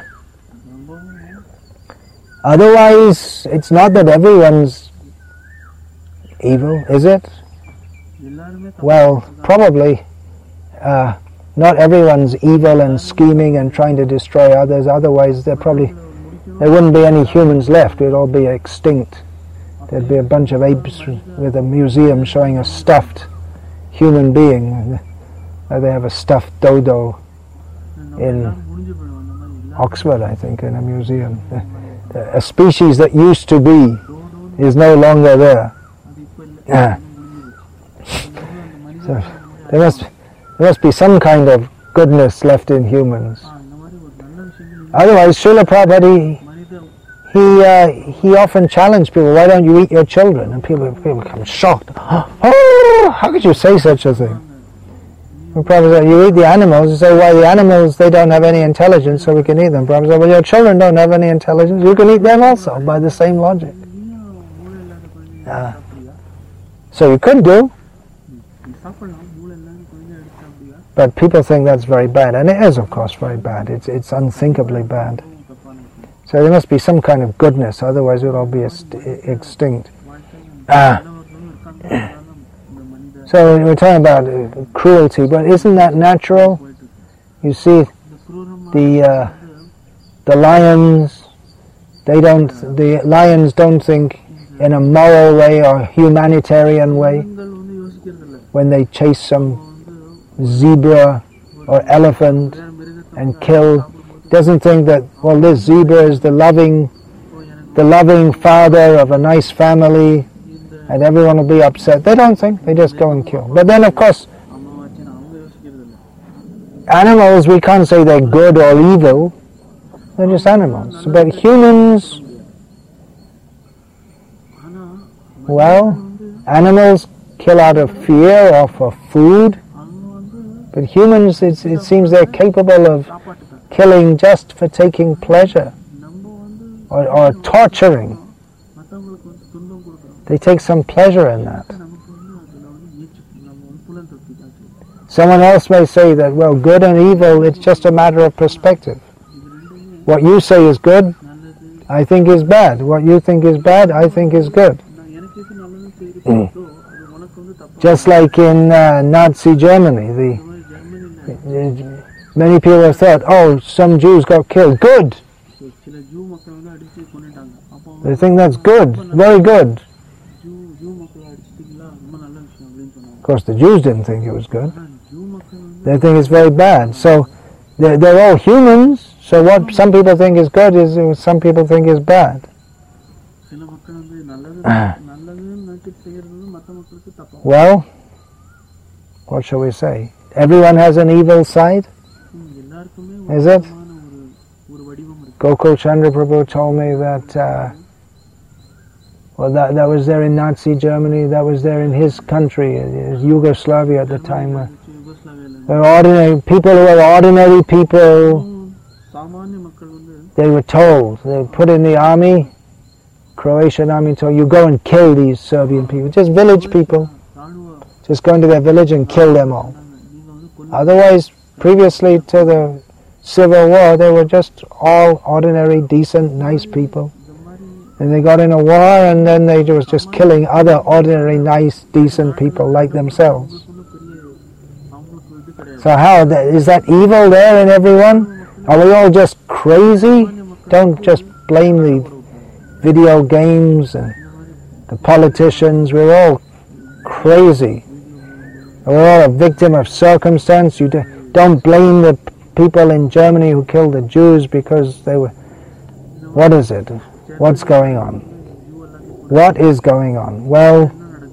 otherwise, it's not that everyone's evil, is it? Well, probably uh, not everyone's evil and scheming and trying to destroy others. Otherwise, there probably there wouldn't be any humans left. We'd all be extinct. There'd be a bunch of apes with a museum showing a stuffed human being. Uh, they have a stuffed dodo in Oxford, I think, in a museum. A species that used to be is no longer there. Yeah. So there must there must be some kind of goodness left in humans. Otherwise, Srila Prabhupada, he he, uh, he often challenged people, why don't you eat your children? And people people become shocked. Oh, how could you say such a thing? And Prabhupada said, you eat the animals. You say, well, the animals, they don't have any intelligence, so we can eat them. Prabhupada said, well, your children don't have any intelligence. You can eat them also, by the same logic. Uh, so you could do. But people think that's very bad, and it is, of course, very bad. It's it's unthinkably bad. So there must be some kind of goodness, otherwise it will all be extinct. Ah. So we're talking about uh, cruelty, but isn't that natural? You see, the uh, the lions, they don't. The lions don't think in a moral way or humanitarian way when they chase some zebra or elephant and kill. Doesn't think that, well, this zebra is the loving the loving father of a nice family and everyone will be upset. They don't think, they just go and kill. But then of course animals, we can't say they're good or evil, they're just animals. But humans, well, animals kill out of fear or for food. But humans, it's, it seems they're capable of killing just for taking pleasure or, or torturing. They take some pleasure in that. Someone else may say that, well, good and evil, it's just a matter of perspective. What you say is good, I think is bad. What you think is bad, I think is good. Mm. Just like in uh, Nazi Germany, the many people have thought, oh, some Jews got killed. Good! They think that's good, very good. Of course, the Jews didn't think it was good. They think it's very bad. So, they're, they're all humans, so what some people think is good is what some people think is bad. Well, what shall we say? Everyone has an evil side? Is it? Gokul Chandra Prabhu told me that, uh, well, that, that was there in Nazi Germany, that was there in his country, Yugoslavia at the time. Where, where ordinary people who were ordinary people, they were told, they were put in the army, Croatian army, told you go and kill these Serbian people, just village people. Just go into their village and kill them all. Otherwise, previously to the Civil War, they were just all ordinary, decent, nice people. And they got in a war and then they was just killing other ordinary, nice, decent people like themselves. So how, is that evil there in everyone? Are we all just crazy? Don't just blame the video games and the politicians. We're all crazy. We're all a victim of circumstance. You don't blame the people in Germany who killed the Jews because they were... What is it? What's going on? What is going on? Well,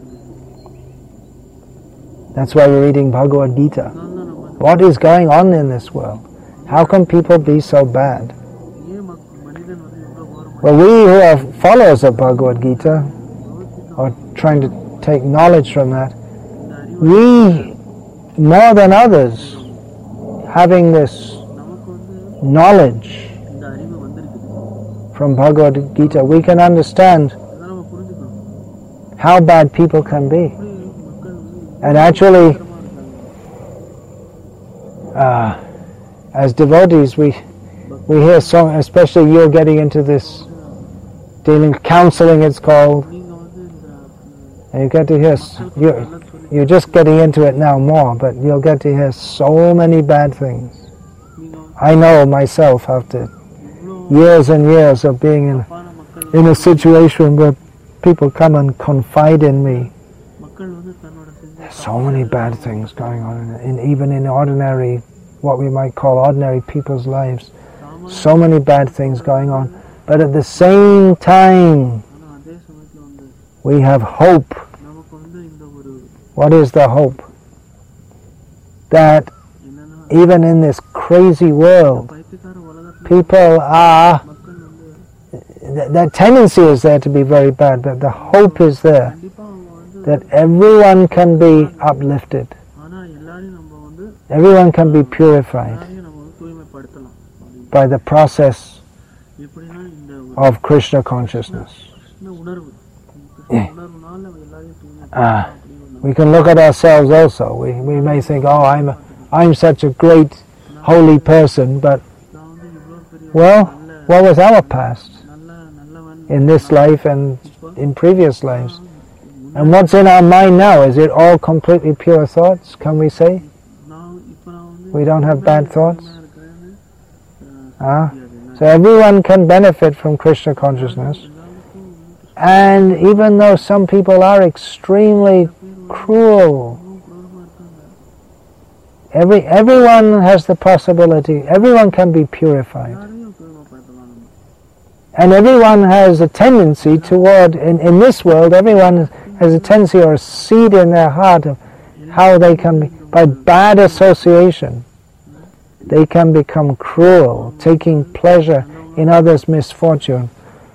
that's why we're reading Bhagavad Gita. What is going on in this world? How can people be so bad? Well, we who are followers of Bhagavad Gita, or trying to take knowledge from that, we, more than others, having this knowledge இந்த அறிவு வந்திருக்குது. from Bhagavad Gita, we can understand அதான் நம்ம புரிஞ்சுக்கணும். how bad people can be. மக்கள் வந்து And actually, இருக்காங்க. uh, as devotees, we we hear so, especially you're getting into this dealing, counseling it's called, நீங்க வந்து இந்த and you get to hear, s- you, you're just getting into it now more, but you'll get to hear so many bad things. நீங்க I know myself after இவ்வளோ years and years of being in, தப்பான மக்கள் in a situation where people come and confide in me. மக்கள் வந்து தன்னோட செஞ்ச So many bad things going on, in, in even in ordinary, what we might call ordinary people's lives. So many bad things going on. But at the same time, ஆனா அதே சமயத்துல வந்து we have hope. நமக்கு வந்து இந்த ஒரு What is the hope? That என்னன்னா even in this crazy world, பைத்தியக்கார உலகத்துல people are, மக்கள் வந்து th- that tendency is there to be very bad, but the hope is there கண்டிப்பா அவங்க வந்து that everyone can be uplifted, ஆனா எல்லாரையும் நம்ம வந்து everyone can be purified எல்லாரையும் நம்ம வந்து தூய்மைப்படுத்தலாம். by the process எப்படின்னா இந்த ஒரு of Krishna consciousness. கிருஷ்ண உணர்வு கிருஷ்ண உணர்வுனால எல்லாரையும் Ah. தூய்மைப்படுத்தலாம் அப்படின்னு We can look at ourselves also. We, we may think, oh, I'm, a, I'm such a great holy person, but, நான் வந்து இவ்வளோ பெரிய well, நல்ல what was our past நல்ல நல்லவன் in this life and in previous lives? And what's in our mind now? Is it all completely pure thoughts, can we say? நான் இப்போ நான் வந்து We don't have bad thoughts? தூய்மையா இருக்கிறேன்னு Ah? So everyone can benefit from Krishna consciousness. And even though some people are extremely cruel, every everyone has the possibility, everyone can be purified. எல்லாரையும் தூய்மைப்படுத்தலாம் நம்ம. And everyone has a tendency toward, in, in this world, everyone has a tendency or a seed in their heart of how they can be, by bad association, they can become cruel, taking pleasure in others' misfortune.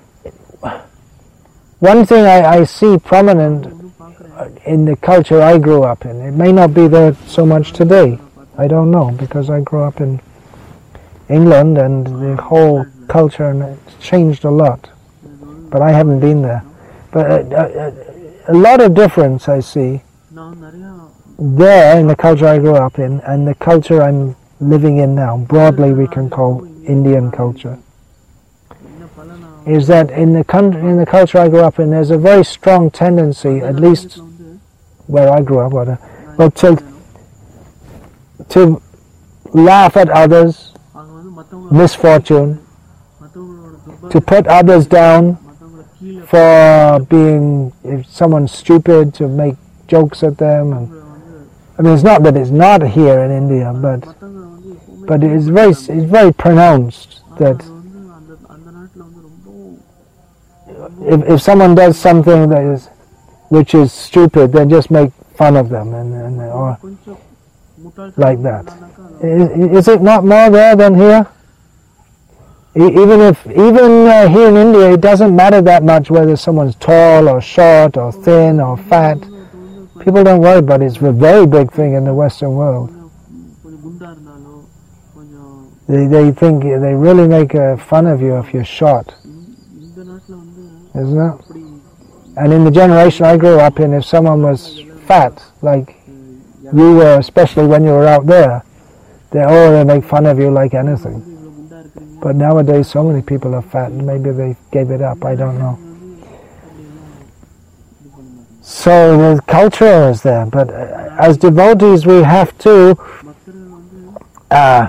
One thing I, I see prominent இன்னும் பார்க்குறேன் in the culture I grew up in, it may not be there so much today, I don't know, because I grew up in England and the whole culture and it's changed a lot, but I haven't been there. But a, a, a lot of difference I see நான் நிறையா there in the culture I grew up in and the culture I'm living in now, broadly we can call Indian culture, இன்னும் பல நான் is that in the country, in the culture I grew up in, there's a very strong tendency, at least வந்து where I grew up, what, uh, well, to, to laugh at others' அவங்க வந்து மற்றவங்க misfortune, மற்றவங்களோட துர்பாக்கியம் to put others down மற்றவங்கள கீழே for being, if someone's stupid, to make jokes at them. And வந்து I mean, it's not that it's not here in India, but மற்றவங்கள வந்து எப்பவுமே but it's very it's very pronounced that அது வந்து அந்த அந்த நாட்டில் வந்து ரொம்ப if if someone does something that is which is stupid, they just make fun of them and, and or கொஞ்சம் முட்டாள் like that. அது Is, is it not more there than here? E- Even if even uh, here in India, it doesn't matter that much whether someone's tall or short or thin or fat. People don't worry about it. It's a very big thing in the Western world. கொஞ்சம் கொஞ்சம் குண்டா இருந்தாலோ கொஞ்சம் They they think they really make uh, fun of you if you're short, இந்த- இந்த நாட்டில் வந்து isn't it? அப்படி And in the generation I grew up in, if someone was fat, like you were, especially when you were out there, they oh they make fun of you like anything. இவ்வளோ குண்டா இருக்கிறீங்க But nowadays, so many people are fat, and maybe they gave it up. I don't know. வந்து அப்படி எதுவும் இது பண்ண மாட்டாங்க. So the culture is there, but uh, as devotees, we have to பக்தர்கள் வந்து uh,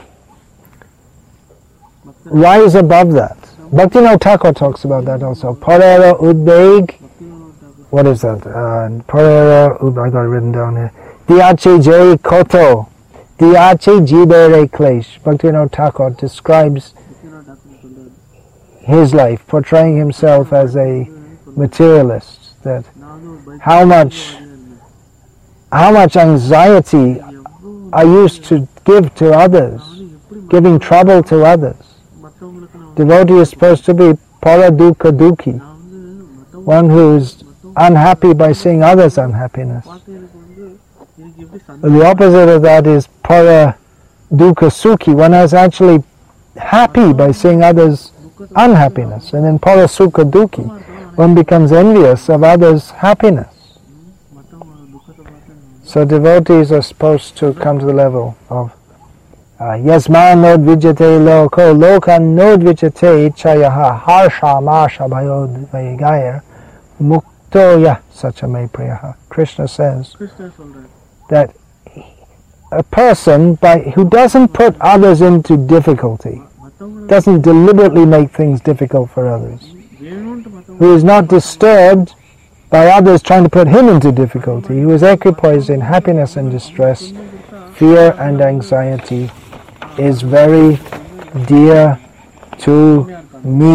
பக்தர் rise above that. Bhaktivinoda Thakur talks about that also. Parera udbeg. பக்தியோட What is that? Uh, Parera ud. I got it written down here. Diache jay koto. Diache jibere klesh. Bhaktivinoda Thakur describes பக்தியோட doctor சொல்றாரு his life, portraying himself as a materialist. That நான் வந்து ஒரு bike how much how much anxiety எவ்வளோ I used to give to others, வந்து எப்படி giving trouble to others. மற்றவங்களுக்கு நான் வந்து Devotee is supposed to be paradukkha dukhi, நான் வந்து மற்றவங்க one who is unhappy by seeing others' unhappiness. பார்த்து எனக்கு வந்து எனக்கு எப்படி The சந்தோஷம் opposite of that is paradukkha sukhi, one who is actually happy by seeing others' unhappiness. And then parasukha dukhi, one becomes envious of others' happiness. மற்றவங்க துக்கத்தை பார்த்து So devotees are supposed to come to the level of Yasman nod vijate loko lokan nod vijate chayaha harsha marsha bhayod vayagaya muktoya sachame priyaha. Krishna says கிருஷ்ணர் சொல்றாரு that a person by, who doesn't put others into difficulty, மற்றவங்க doesn't deliberately make things difficult for others, வேணும்ட்டு மற்றவங்க who is not disturbed by others trying to put him into difficulty, who is equipoised in happiness and distress, fear and anxiety, is very dear to me.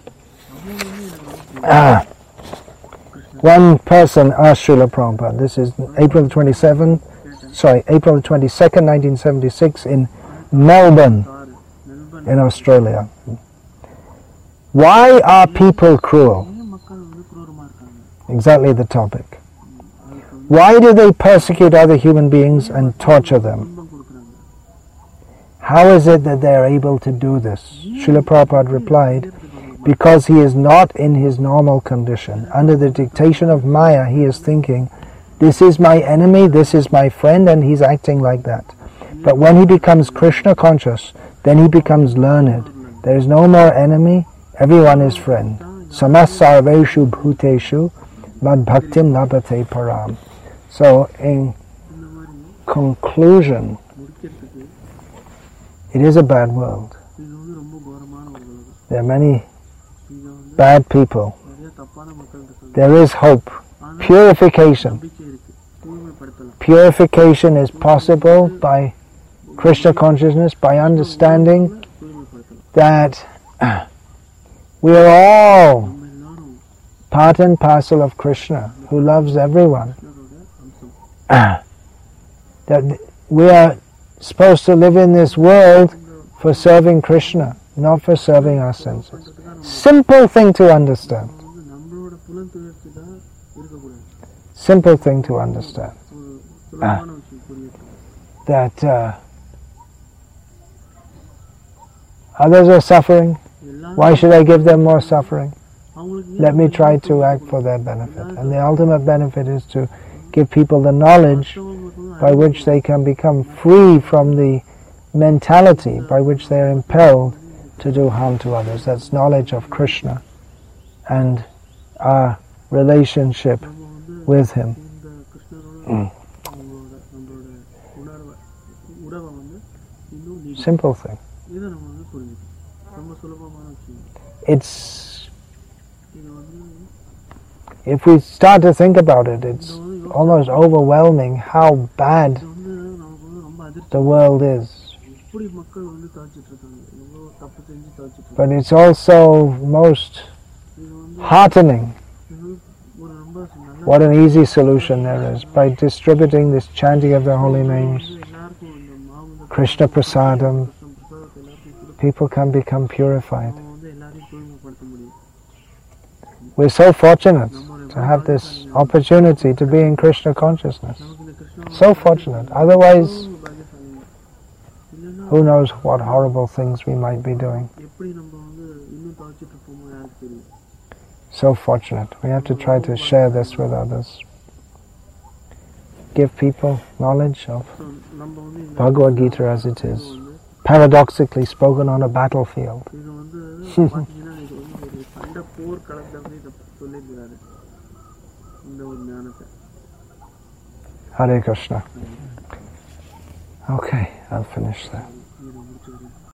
Ah. One person asked Srila Prabhupada, this is April twenty-seventh, sorry, April twenty-second, nineteen seventy-six in Melbourne, Melbourne in Australia. Why are people cruel? ஏன் மக்கள் வந்து குரூரமா இருக்காங்க Exactly the topic. அதுக்கு வந்து Why do they persecute other human beings and torture them? துன்பம் கொடுக்குறாங்க How is it that they are able to do this? Srila Prabhupada replied, because he is not in his normal condition. Under the dictation of Maya, he is thinking, this is my enemy, this is my friend, and he's acting like that. But when he becomes Krishna conscious, then he becomes learned. There is no more enemy, everyone is friend. Samas sarveshu bhuteshu mad bhaktim labhate param. So, in இந்த மாதிரி conclusion, முடிக்கிறதுக்கு it is a bad world. இது வந்து ரொம்ப கோரமான ஒரு உலகம் There are many இங்க வந்து bad people. நிறைய தப்பான மக்கள் இருக்காங்க There is hope, ஆனா purification. நம்பிக்கை இருக்கு தூய்மைப்படுத்தலாம் Purification is possible by Krishna consciousness, by understanding தூய்மைப்படுத்தலாம் that we are all நம்ம எல்லாரும் part and parcel of Krishna, who loves everyone. கிருஷ்ணரோட அம்சம் That we are supposed to live in this world for serving Krishna, not for serving our senses. Simple thing to understand. நம்ம வந்து நம்மளோட புலன் துயர்ச்சி தான் இருக்கக்கூடாது Simple thing to understand. ஒரு சுலபமான விஷயம் புரியுது That uh, others are suffering. எல்லாரும் Why should I give them more suffering? அவங்களுக்கு Let me try to act for their benefit. And the ultimate benefit is to give people the knowledge by which they can become free from the mentality by which they are impelled to do harm to others. That's knowledge of Krishna and our relationship நம்ம வந்து with him. இந்த கிருஷ்ணரோட அவங்களோட நம்மளோட உணர்வை உறவை வந்து இன்னும் Needi Simple thing. இதை நம்ம வந்து புரிஞ்சுக்கணும் ரொம்ப சுலபமான விஷயம் It's, இது வந்து if we start to think about it, it's almost overwhelming how bad இது வந்து நமக்கு வந்து ரொம்ப அதிர்ச்சி the world is. எப்படி மக்கள் வந்து தாழ்ச்சிட்டு இருக்காங்க எவ்வளோ தப்பு செஞ்சு தாழ்ச்சிட்டு இருக்காங்க But it's also most இது வந்து heartening. இது ஒரு ரொம்ப நல்ல What an easy solution there is. By distributing this chanting of the holy names, வந்து எல்லாருக்கும் இந்த மாவுந்த Krishna Prasadam, பிரசாதத்தை எல்லாத்தையும் கொடுத்து people can become purified. நம்ம வந்து எல்லாரையும் தூய்மைப்படுத்த முடியும் We're so fortunate to have this opportunity to be in Krishna consciousness. நமக்கு இந்த கிருஷ்ண So fortunate. Otherwise, பாகியசாலி இல்லைன்னா who knows what horrible things we might be doing. எப்படி நம்ம வந்து இன்னும் தாழ்ச்சிட்டு இருப்போமோ யாருக்கு தெரியும் So fortunate. We have to try to share this with others. Give people knowledge of so நம்ம வந்து இந்த Bhagavad Gita as it is, வந்து paradoxically spoken on a battlefield. இது வந்து பார்த்தீங்கன்னா இது வந்து ஒரு சண்டை போர் களத்தில் வந்து இதை சொல்லியிருக்கிறாரு இந்த ஒரு ஞானத்தை Hare Krishna. Okay, I'll finish there. இது முடிச்சுக்கிறேன்